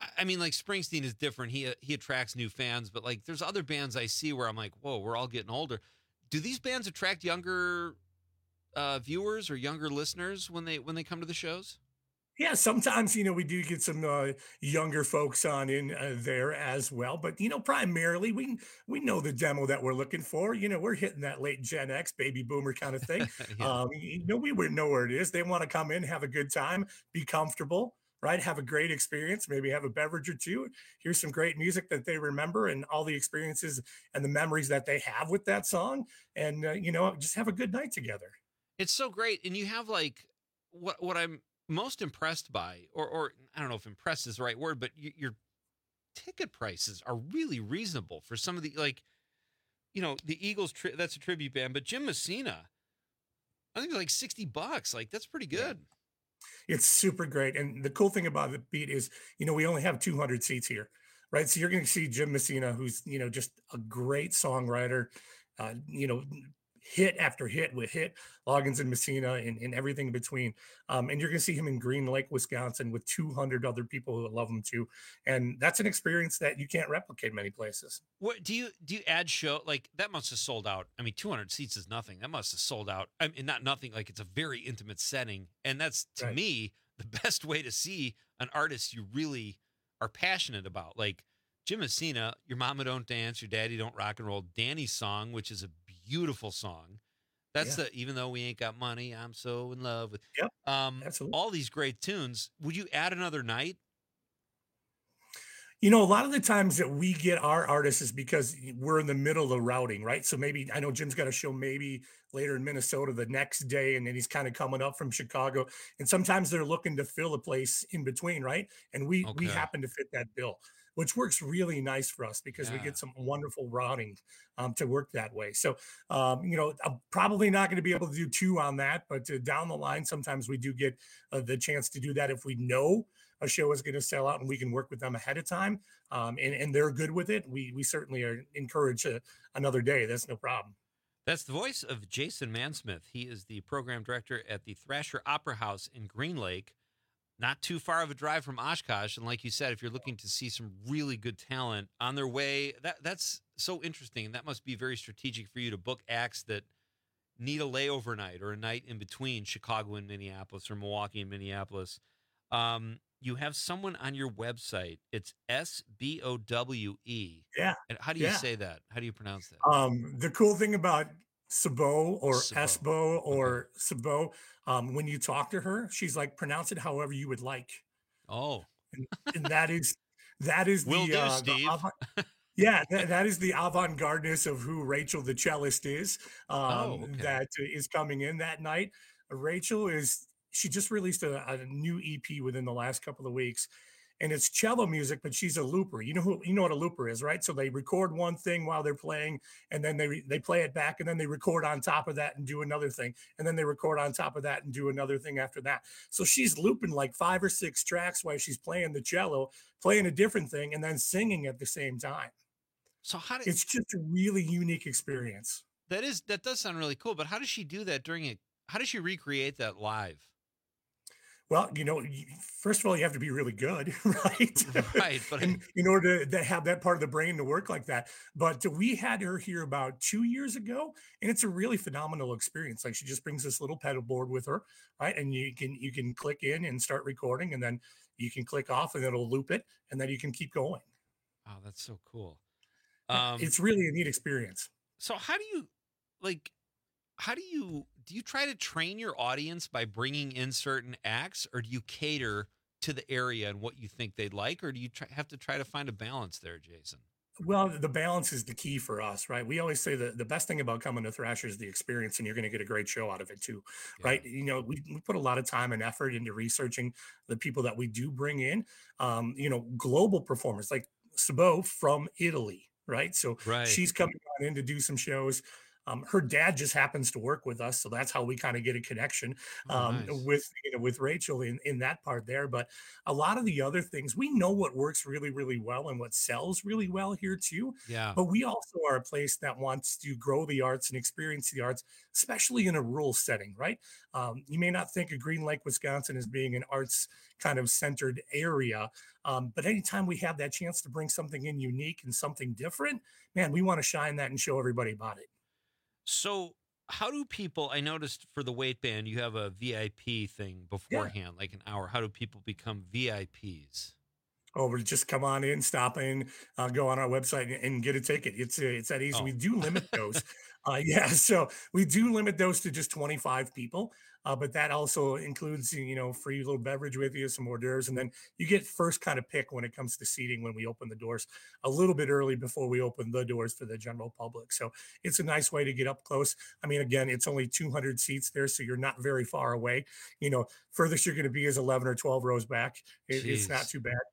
Speaker 11: I mean, like Springsteen is different. He attracts new fans, but like there's other bands I see where I'm like, whoa, we're all getting older. Do these bands attract younger viewers or younger listeners when they come to the shows?
Speaker 19: Yeah, sometimes, we do get some younger folks on in there as well. But, primarily we know the demo that we're looking for. We're hitting that late Gen X baby boomer kind of thing.
Speaker 11: Yeah.
Speaker 19: We would know where it is. They want to come in, have a good time, be comfortable, right? Have a great experience, maybe have a beverage or two, hear some great music that they remember and all the experiences and the memories that they have with that song. And, just have a good night together.
Speaker 11: It's so great. And you have like what I'm most impressed by, or I don't know if impressed is the right word, but your ticket prices are really reasonable for some of the, like, the Eagles, that's a tribute band, but Jim Messina, I think it's like $60. Like, that's pretty good.
Speaker 19: It's super great. And the cool thing about the beat is, we only have 200 seats here, right? So you're going to see Jim Messina, who's, just a great songwriter, hit after hit with Loggins and Messina and everything in between. And you're going to see him in Green Lake, Wisconsin with 200 other people who love him too. And that's an experience that you can't replicate many places.
Speaker 11: What do you add show? Like that must have sold out. I mean, 200 seats is nothing. That must have sold out. I mean, not nothing. Like it's a very intimate setting. And that's to me, the best way to see an artist you really are passionate about. Like Jim Messina, Your Mama Don't Dance, Your Daddy Don't Rock and Roll, Danny's Song, which is a beautiful song. That's the Even Though We Ain't Got Money, I'm So in Love with.
Speaker 19: Yep, absolutely.
Speaker 11: All these great tunes. Would you add another night?
Speaker 19: A lot of the times that we get our artists is because we're in the middle of routing, right? So maybe I know Jim's got a show maybe later in Minnesota the next day, and then he's kind of coming up from Chicago. And sometimes they're looking to fill a place in between, right? And we happen to fit that bill, which works really nice for us because we get some wonderful routing to work that way. So, I'm probably not going to be able to do two on that, but down the line, sometimes we do get the chance to do that if we know a show is going to sell out and we can work with them ahead of time and they're good with it. We certainly are encouraged another day. That's no problem.
Speaker 11: That's the voice of Jason Mansmith. He is the program director at the Thrasher Opera House in Green Lake. Not too far of a drive from Oshkosh. And like you said, if you're looking to see some really good talent on their way, that's so interesting. And that must be very strategic for you to book acts that need a layover night or a night in between Chicago and Minneapolis or Milwaukee and Minneapolis. You have someone on your website. It's SBOWE.
Speaker 19: Yeah.
Speaker 11: And how do you say that? How do you pronounce that?
Speaker 19: The cool thing about Sabo or Esbo or Sabo, when you talk to her, she's like, pronounce it however you would like.
Speaker 11: Oh,
Speaker 19: and that is
Speaker 11: Will do, Steve.
Speaker 19: That is the avant-gardeness of who Rachel the cellist is. That is coming in that night. Rachel she just released a new EP within the last couple of weeks, and it's cello music, but she's a looper. You know what a looper is, right? So they record one thing while they're playing, and then they play it back, and then they record on top of that and do another thing, and then they record on top of that and do another thing after that. So she's looping like 5 or 6 tracks while she's playing the cello, playing a different thing, and then singing at the same time.
Speaker 11: So
Speaker 19: it's just a really unique experience.
Speaker 11: That does sound really cool, but how does she do that how does she recreate that live?
Speaker 19: Well, first of all, you have to be really good, right?
Speaker 11: Right. But
Speaker 19: in order to have that part of the brain to work like that. But we had her here about 2 years ago, and it's a really phenomenal experience. Like she just brings this little pedal board with her, right? And you can click in and start recording, and then you can click off, and it'll loop it, and then you can keep going.
Speaker 11: Oh, that's so cool.
Speaker 19: It's really a neat experience.
Speaker 11: So how do you try to train your audience by bringing in certain acts, or do you cater to the area and what you think they'd like, or do you have to try to find a balance there, Jason?
Speaker 19: Well, the balance is the key for us, right? We always say that the best thing about coming to Thrasher is the experience, and you're going to get a great show out of it too, right? We put a lot of time and effort into researching the people that we do bring in, global performers like Sabo from Italy, right? So she's coming on in to do some shows. Her dad just happens to work with us, so that's how we kind of get a connection
Speaker 11: Nice.
Speaker 19: with Rachel in that part there. But a lot of the other things, we know what works really, really well and what sells really well here too.
Speaker 11: Yeah.
Speaker 19: But we also are a place that wants to grow the arts and experience the arts, especially in a rural setting, right? You may not think of Green Lake, Wisconsin as being an arts kind of centered area, but anytime we have that chance to bring something in unique and something different, man, we want to shine that and show everybody about it.
Speaker 11: So how do people, I noticed for the weight band, you have a VIP thing beforehand, like an hour. How do people become VIPs?
Speaker 19: Or just come on in, stop in, go on our website and get a ticket. It's that easy. We do limit those. So we do limit those to just 25 people. But that also includes, free little beverage with you, some hors d'oeuvres, and then you get first kind of pick when it comes to seating when we open the doors a little bit early before we open the doors for the general public. So it's a nice way to get up close. I mean, again, it's only 200 seats there, so you're not very far away. Furthest you're going to be is 11 or 12 rows back. It's not too bad.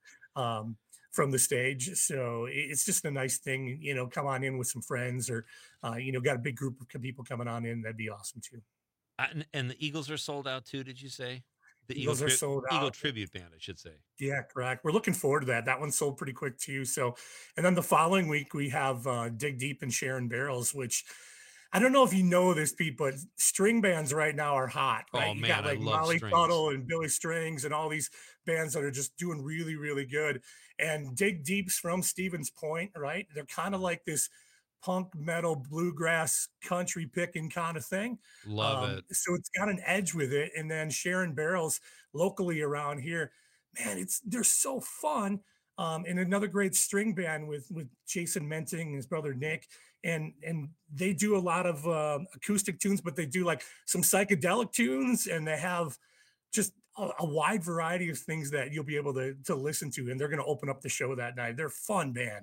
Speaker 19: From the stage. So it's just a nice thing, come on in with some friends or, got a big group of people coming on in. That'd be awesome too.
Speaker 11: And the Eagles are sold out too, did you say? The
Speaker 19: Eagles are sold out.
Speaker 11: Eagle Tribute Band, I should say.
Speaker 19: Yeah, correct. We're looking forward to that. That one sold pretty quick too. So, and then the following week we have Dig Deep and Sharon Barrels, which I don't know if you know this, Pete, but string bands right now are hot, right? You got like Molly Tuttle and Billy Strings and all these bands that are just doing really, really good. And Dig Deep's from Stevens Point, right? They're kind of like this punk metal bluegrass country picking kind of thing.
Speaker 11: Love it.
Speaker 19: So it's got an edge with it. And then Sharon Barrels locally around here, man, they're so fun. And another great string band with Jason Menting and his brother Nick. And they do a lot of acoustic tunes, but they do like some psychedelic tunes, and they have just a wide variety of things that you'll be able to listen to. And they're going to open up the show that night. They're a fun band.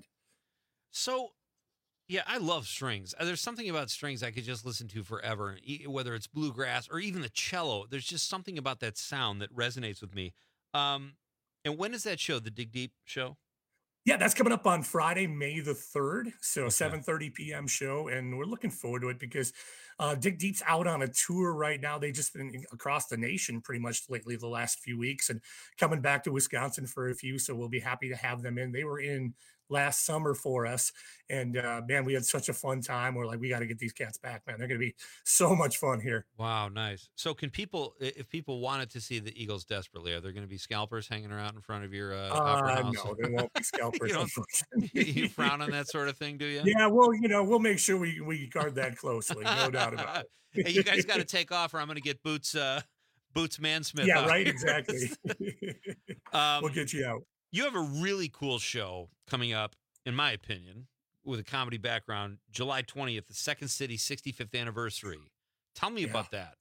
Speaker 11: So, yeah, I love strings. There's something about strings I could just listen to forever, whether it's bluegrass or even the cello. There's just something about that sound that resonates with me. And when is that show, the Dig Deep show?
Speaker 19: Yeah, that's coming up on Friday, May the 3rd. So 7:30 p.m. show. And we're looking forward to it because Dig Deep's out on a tour right now. They've just been across the nation pretty much lately the last few weeks and coming back to Wisconsin for a few. So we'll be happy to have them in. They were in last summer for us. And man, we had such a fun time. We're like, we got to get these cats back, man. They're going to be so much fun here.
Speaker 11: Wow, nice. So can people, if people wanted to see the Eagles desperately, are there going to be scalpers hanging around in front of your opera house?
Speaker 19: No, there won't be scalpers.
Speaker 11: You frown on that sort of thing, do you?
Speaker 19: Yeah, well, we'll make sure we guard that closely. No doubt about it.
Speaker 11: Hey, you guys got to take off or I'm going to get Boots Mansmith.
Speaker 19: Yeah, right, exactly. We'll get you out.
Speaker 11: You have a really cool show coming up, in my opinion, with a comedy background, July 20th, the Second City 65th anniversary. Tell me about that.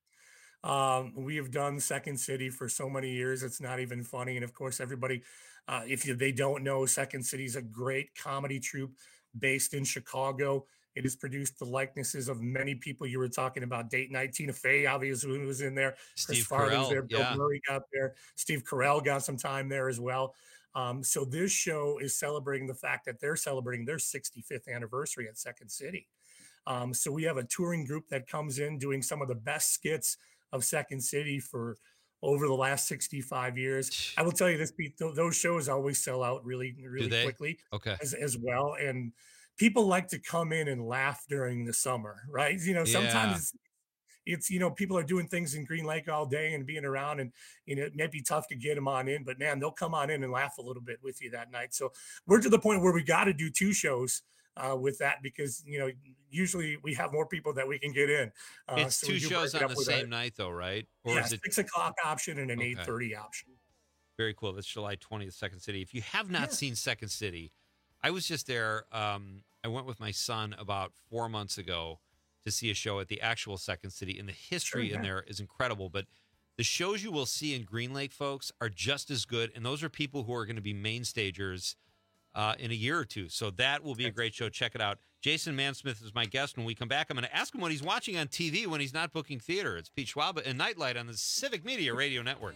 Speaker 19: We have done Second City for so many years. It's not even funny. And of course, everybody, if they don't know, Second City is a great comedy troupe based in Chicago. It has produced the likenesses of many people. You were talking about date night. Tina Fey, obviously, was in there. Chris Farley was there. Bill Murray got there. Steve Carell got some time there as well. So this show is celebrating the fact that they're celebrating their 65th anniversary at Second City. So we have a touring group that comes in doing some of the best skits of Second City for over the last 65 years. I will tell you this, Pete, those shows always sell out really, really quickly as well. And people like to come in and laugh during the summer, right? Sometimes it's people are doing things in Green Lake all day and being around, and it may be tough to get them on in, but man, they'll come on in and laugh a little bit with you that night. So we're to the point where we got to do 2 shows with that because usually we have more people that we can get in.
Speaker 11: It's so 2 shows on the same night though, right?
Speaker 19: Or is it 6 o'clock option and an 8:30 option?
Speaker 11: Very cool. That's July 20th, Second City. If you have not seen Second City, I was just there. I went with my son about 4 months ago to see a show at the actual Second City, and the history in there is incredible. But the shows you will see in Green Lake, folks, are just as good, and those are people who are going to be main stagers in a year or two. So that will be a great show. Check it out. Jason Mansmith is my guest. When we come back, I'm going to ask him what he's watching on TV when he's not booking theater. It's Pete Schwab and Nightlight on the Civic Media Radio Network.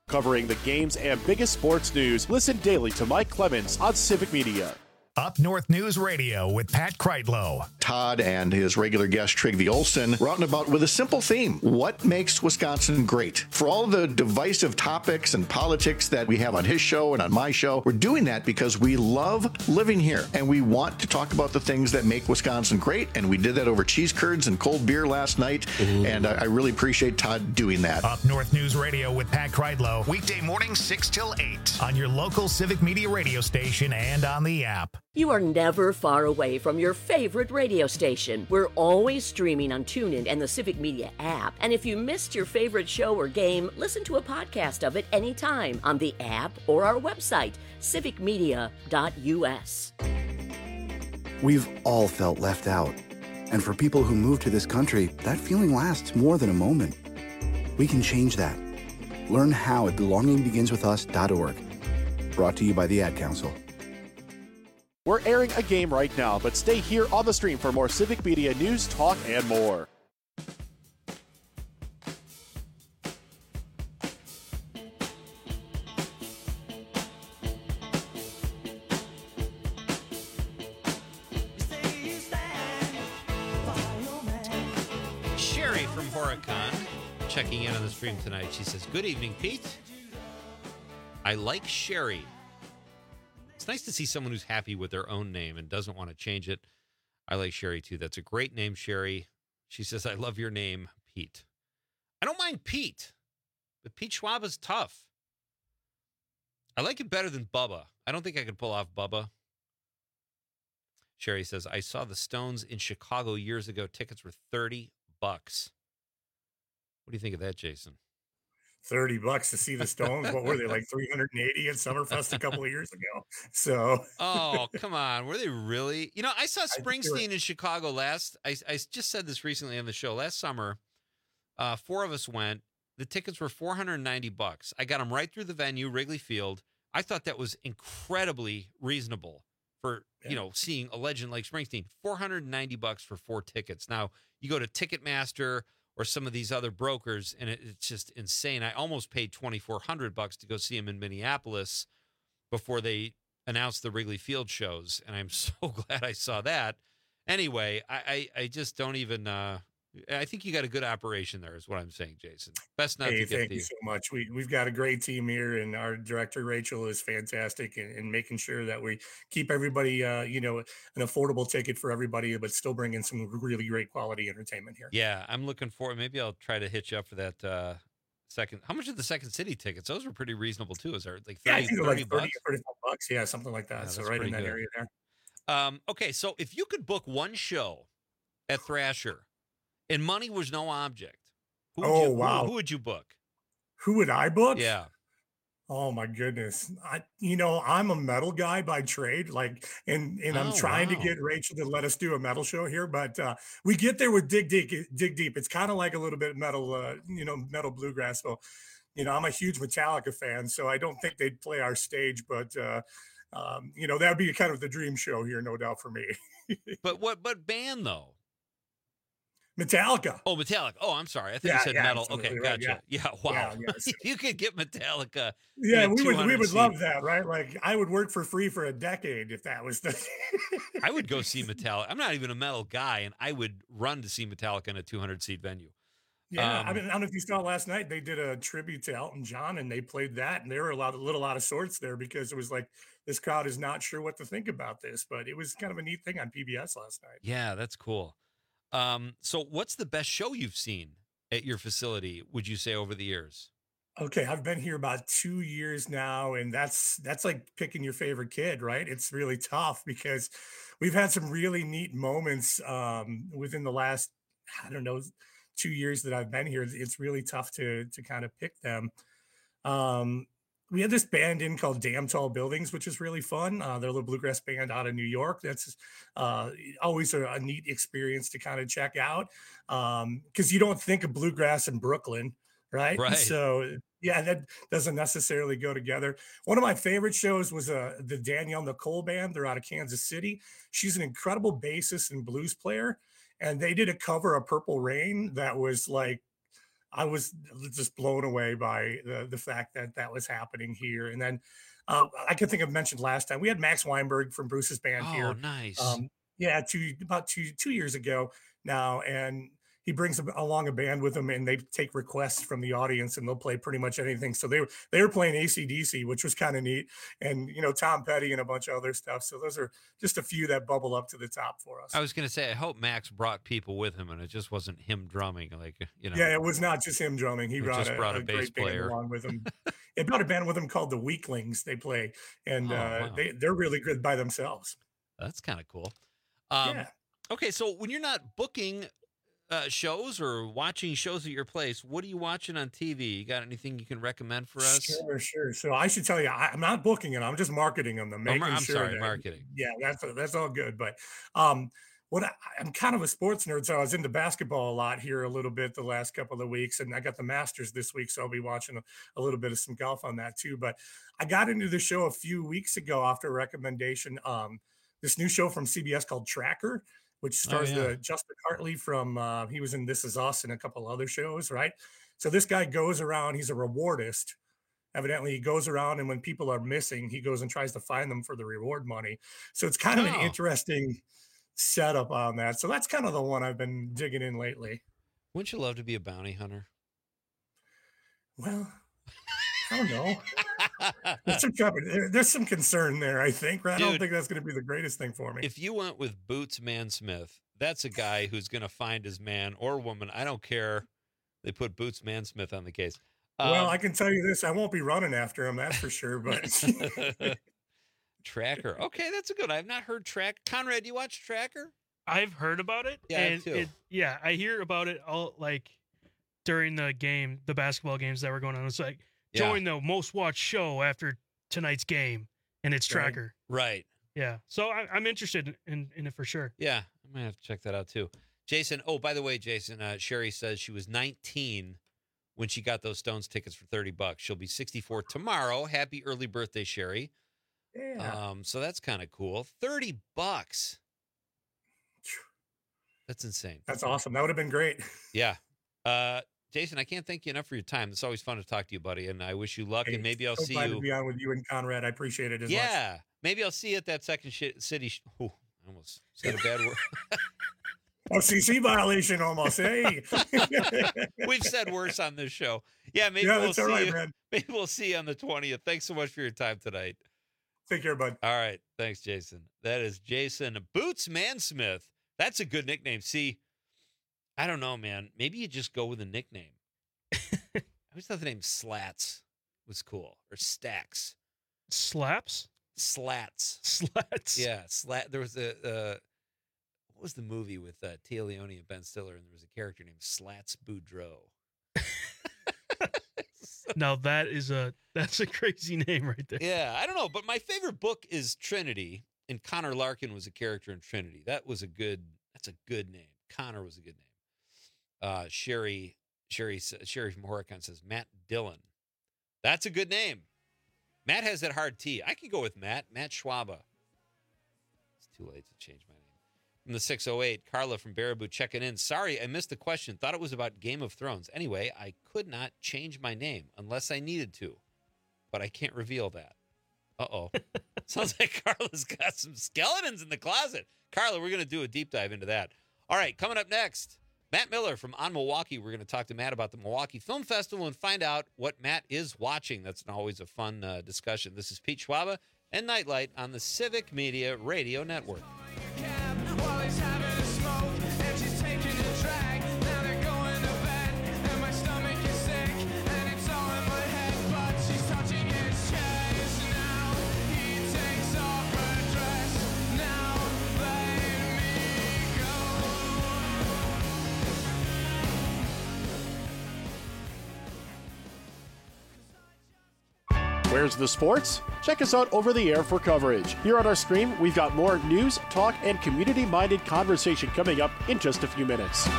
Speaker 1: Covering the games and biggest sports news, listen daily to Mike Clemens on Civic Media.
Speaker 2: Up North News Radio with Pat Kreitlow.
Speaker 3: Todd and his regular guest, Trygve Olsen, were out and about with a simple theme. What makes Wisconsin great? For all the divisive topics and politics that we have on his show and on my show, we're doing that because we love living here. And we want to talk about the things that make Wisconsin great. And we did that over cheese curds and cold beer last night. Ooh. And I really appreciate Todd doing that.
Speaker 2: Up North News Radio with Pat Kreitlow. Weekday morning 6 till 8 on your local Civic Media radio station and on the app.
Speaker 5: You are never far away from your favorite radio station. We're always streaming on TuneIn and the Civic Media app. And if you missed your favorite show or game, listen to a podcast of it anytime on the app or our website, civicmedia.us.
Speaker 4: We've all felt left out. And for people who move to this country, that feeling lasts more than a moment. We can change that. Learn how at belongingbeginswithus.org. Brought to you by the Ad Council.
Speaker 1: We're airing a game right now, but stay here on the stream for more Civic Media news, talk, and more.
Speaker 11: Sherry from Horicon checking in on the stream tonight. She says, "Good evening, Pete. I like Sherry. It's nice to see someone who's happy with their own name and doesn't want to change it. I like Sherry, too. That's a great name, Sherry." She says, "I love your name, Pete." I don't mind Pete, but Pete Schwab is tough. I like it better than Bubba. I don't think I could pull off Bubba. Sherry says, "I saw the Stones in Chicago years ago. Tickets were $30. What do you think of that, Jason?
Speaker 19: $30 to see the Stones. What were they, like 380 at Summerfest a couple of years ago? So,
Speaker 11: oh, come on. Were they really? You know, I saw Springsteen in Chicago last. I just said this recently on the show. Last summer, 4 of us went. The tickets were $490. I got them right through the venue, Wrigley Field. I thought that was incredibly reasonable for, seeing a legend like Springsteen. $490 for 4 tickets. Now, you go to Ticketmaster or some of these other brokers, and it's just insane. I almost paid $2,400 to go see him in Minneapolis before they announced the Wrigley Field shows, and I'm so glad I saw that. Anyway, I just don't even I think you got a good operation there is what I'm saying, Jason. Best not to get
Speaker 19: thank you so much. We've got a great team here, and our director, Rachel, is fantastic in making sure that we keep everybody, an affordable ticket for everybody, but still bring in some really great quality entertainment here.
Speaker 11: Yeah, I'm looking forward. Maybe I'll try to hit you up for that second. How much are the Second City tickets? Those were pretty reasonable, too. Is there like 30,
Speaker 19: I think like 30
Speaker 11: bucks?
Speaker 19: or $35. Yeah, something like that.
Speaker 11: Yeah,
Speaker 19: so right in that area there.
Speaker 11: Okay, so if you could book one show at Thrasher, and money was no object, who would you book?
Speaker 19: Who would I book?
Speaker 11: Yeah.
Speaker 19: Oh my goodness. I'm a metal guy by trade, and I'm trying to get Rachel to let us do a metal show here, but we get there with Dig Deep. It's kind of like a little bit metal, metal bluegrass. So, I'm a huge Metallica fan, so I don't think they'd play our stage, but that'd be kind of the dream show here, no doubt for me.
Speaker 11: But band though?
Speaker 19: Metallica.
Speaker 11: Oh, Metallica. Oh, I'm sorry. I think you said metal. Okay,
Speaker 19: right,
Speaker 11: gotcha. Yeah, wow.
Speaker 19: Yeah,
Speaker 11: if you could get Metallica.
Speaker 19: Yeah, we would love that, right? Like I would work for free for a decade if that was the
Speaker 11: I would go see Metallica. I'm not even a metal guy, and I would run to see Metallica in a 200-seat venue.
Speaker 19: Yeah, I don't know if you saw last night, they did a tribute to Elton John, and they played that, and they were a little out of sorts there because it was like, this crowd is not sure what to think about this, but it was kind of a neat thing on PBS last night.
Speaker 11: Yeah, that's cool. So what's the best show you've seen at your facility, would you say, over the years?
Speaker 19: Okay, I've been here about 2 years now, and that's like picking your favorite kid, right? It's really tough because we've had some really neat moments within the last, 2 years that I've been here. It's really tough to kind of pick them. We had this band in called Damn Tall Buildings, which is really fun. They're a little bluegrass band out of New York. That's always a neat experience to kind of check out because you don't think of bluegrass in Brooklyn, right? So, yeah, that doesn't necessarily go together. One of my favorite shows was the Danielle Nicole Band. They're out of Kansas City. She's an incredible bassist and blues player, and they did a cover of Purple Rain that was like, I was just blown away by the fact that that was happening here. And then I can think I've mentioned last time we had Max Weinberg from Bruce's band
Speaker 11: Oh,
Speaker 19: here.
Speaker 11: nice.
Speaker 19: Yeah, about two years ago now, and he brings along a band with him, and they take requests from the audience, and they'll play pretty much anything. So they were playing AC/DC, which was kind of neat, and Tom Petty and a bunch of other stuff. So those are just a few that bubble up to the top for us.
Speaker 11: I was going to say, I hope Max brought people with him, and it just wasn't him drumming.
Speaker 19: Yeah, it was not just him drumming. He brought a
Speaker 11: bass
Speaker 19: great band
Speaker 11: player
Speaker 19: along with him. He brought a band with him called the Weaklings. They play, and
Speaker 11: wow.
Speaker 19: they're really good by themselves.
Speaker 11: That's kind of cool.
Speaker 19: Yeah.
Speaker 11: Okay, so when you're not booking shows or watching shows at your place, what are you watching on TV? You got anything you can recommend for us?
Speaker 19: Sure. So I should tell you, I'm not booking it. I'm just marketing them.
Speaker 11: Marketing.
Speaker 19: Yeah, that's all good. But I'm kind of a sports nerd, so I was into basketball a lot here a little bit the last couple of weeks, and I got the Masters this week, so I'll be watching a little bit of some golf on that too. But I got into the show a few weeks ago after a recommendation. This new show from CBS called Tracker, which stars Justin Hartley from, he was in This Is Us and a couple other shows, right? So this guy goes around, he's a rewardist. Evidently, he goes around, and when people are missing, he goes and tries to find them for the reward money. So it's kind of an interesting setup on that. So that's kind of the one I've been digging in lately.
Speaker 11: Wouldn't you love to be a bounty hunter?
Speaker 19: Well, I don't know. There's some concern there, I think. I don't think that's going to be the greatest thing for me.
Speaker 11: If you went with Boots Mansmith, that's a guy who's going to find his man or woman. I don't care. They put Boots Mansmith on the case.
Speaker 19: Well, I can tell you this. I won't be running after him, that's for sure. But
Speaker 11: Tracker. Okay, that's a good. I've not heard Tracker. Conrad, do you watch Tracker?
Speaker 12: I've heard about it.
Speaker 11: Yeah,
Speaker 12: and
Speaker 11: too.
Speaker 12: I hear about it all during the basketball games that were going on. It's like, join the most watched show after tonight's game, and it's Tracker.
Speaker 11: Right.
Speaker 12: Yeah. So I'm interested in it for sure.
Speaker 11: Yeah. I might have to check that out too. Jason. Oh, by the way, Jason, Sherry says she was 19 when she got those Stones tickets for $30. She'll be 64 tomorrow. Happy early birthday, Sherry.
Speaker 19: Yeah.
Speaker 11: So that's kind of cool. $30. That's insane.
Speaker 19: That's awesome. That would have been great.
Speaker 11: Yeah. Jason, I can't thank you enough for your time. It's always fun to talk to you, buddy, and I wish you luck. And maybe I'll see
Speaker 19: glad
Speaker 11: you.
Speaker 19: To be on with you and Conrad. I appreciate it as much.
Speaker 11: Yeah, maybe I'll see you at that Second City. I almost said a bad word.
Speaker 19: CC violation almost. Hey,
Speaker 11: we've said worse on this show. Yeah, maybe we'll see you. Man. Maybe we'll see you on the 20th. Thanks so much for your time tonight.
Speaker 19: Take care, bud.
Speaker 11: All right, thanks, Jason. That is Jason Boots Mansmith. That's a good nickname. See. I don't know, man. Maybe you just go with a nickname. I always thought the name Slats was cool. Or Stacks.
Speaker 12: Slaps?
Speaker 11: Slats.
Speaker 12: Slats.
Speaker 11: Yeah. There was what was the movie with Tia Leone and Ben Stiller, and there was a character named Slats Boudreaux.
Speaker 12: Now that's a crazy name right there.
Speaker 11: Yeah, I don't know, but my favorite book is Trinity, and Connor Larkin was a character in Trinity. That's a good name. Connor was a good name. Sherry from Horicon says Matt Dillon. That's a good name. Matt has that hard T. I could go with Matt Schwaba. It's too late to change my name. From the 608, Carla from Baraboo checking in. Sorry, I missed the question. Thought it was about Game of Thrones. Anyway, I could not change my name unless I needed to, but I can't reveal that. Uh-oh. Sounds like Carla's got some skeletons in the closet. Carla, we're going to do a deep dive into that. All right, coming up next, Matt Miller from On Milwaukee. We're going to talk to Matt about the Milwaukee Film Festival and find out what Matt is watching. That's always a fun discussion. This is Pete Schwaba and Nightlight on the Civic Media Radio Network.
Speaker 1: Where's the sports? Check us out over the air for coverage. Here on our stream, we've got more news, talk, and community-minded conversation coming up in just a few minutes.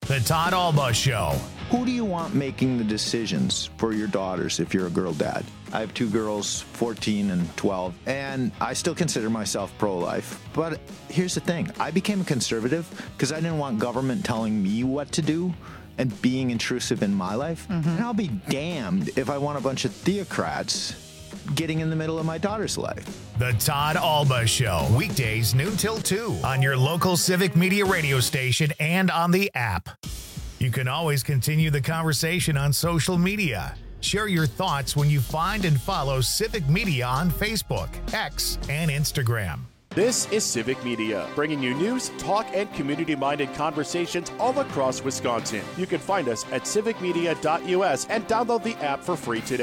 Speaker 2: The Todd Alba Show.
Speaker 18: Who do you want making the decisions for your daughters if you're a girl dad? I have two girls, 14 and 12, and I still consider myself pro-life. But here's the thing. I became a conservative because I didn't want government telling me what to do and being intrusive in my life. And I'll be damned if I want a bunch of theocrats getting in the middle of my daughter's life.
Speaker 2: The Todd Alba Show. Weekdays noon till 2 on your local Civic Media radio station and on the app. You can always continue the conversation on social media. Share your thoughts when you find and follow Civic Media on Facebook, X, and Instagram.
Speaker 1: This is Civic Media, bringing you news, talk, and community-minded conversations all across Wisconsin. You can find us at civicmedia.us and download the app for free today.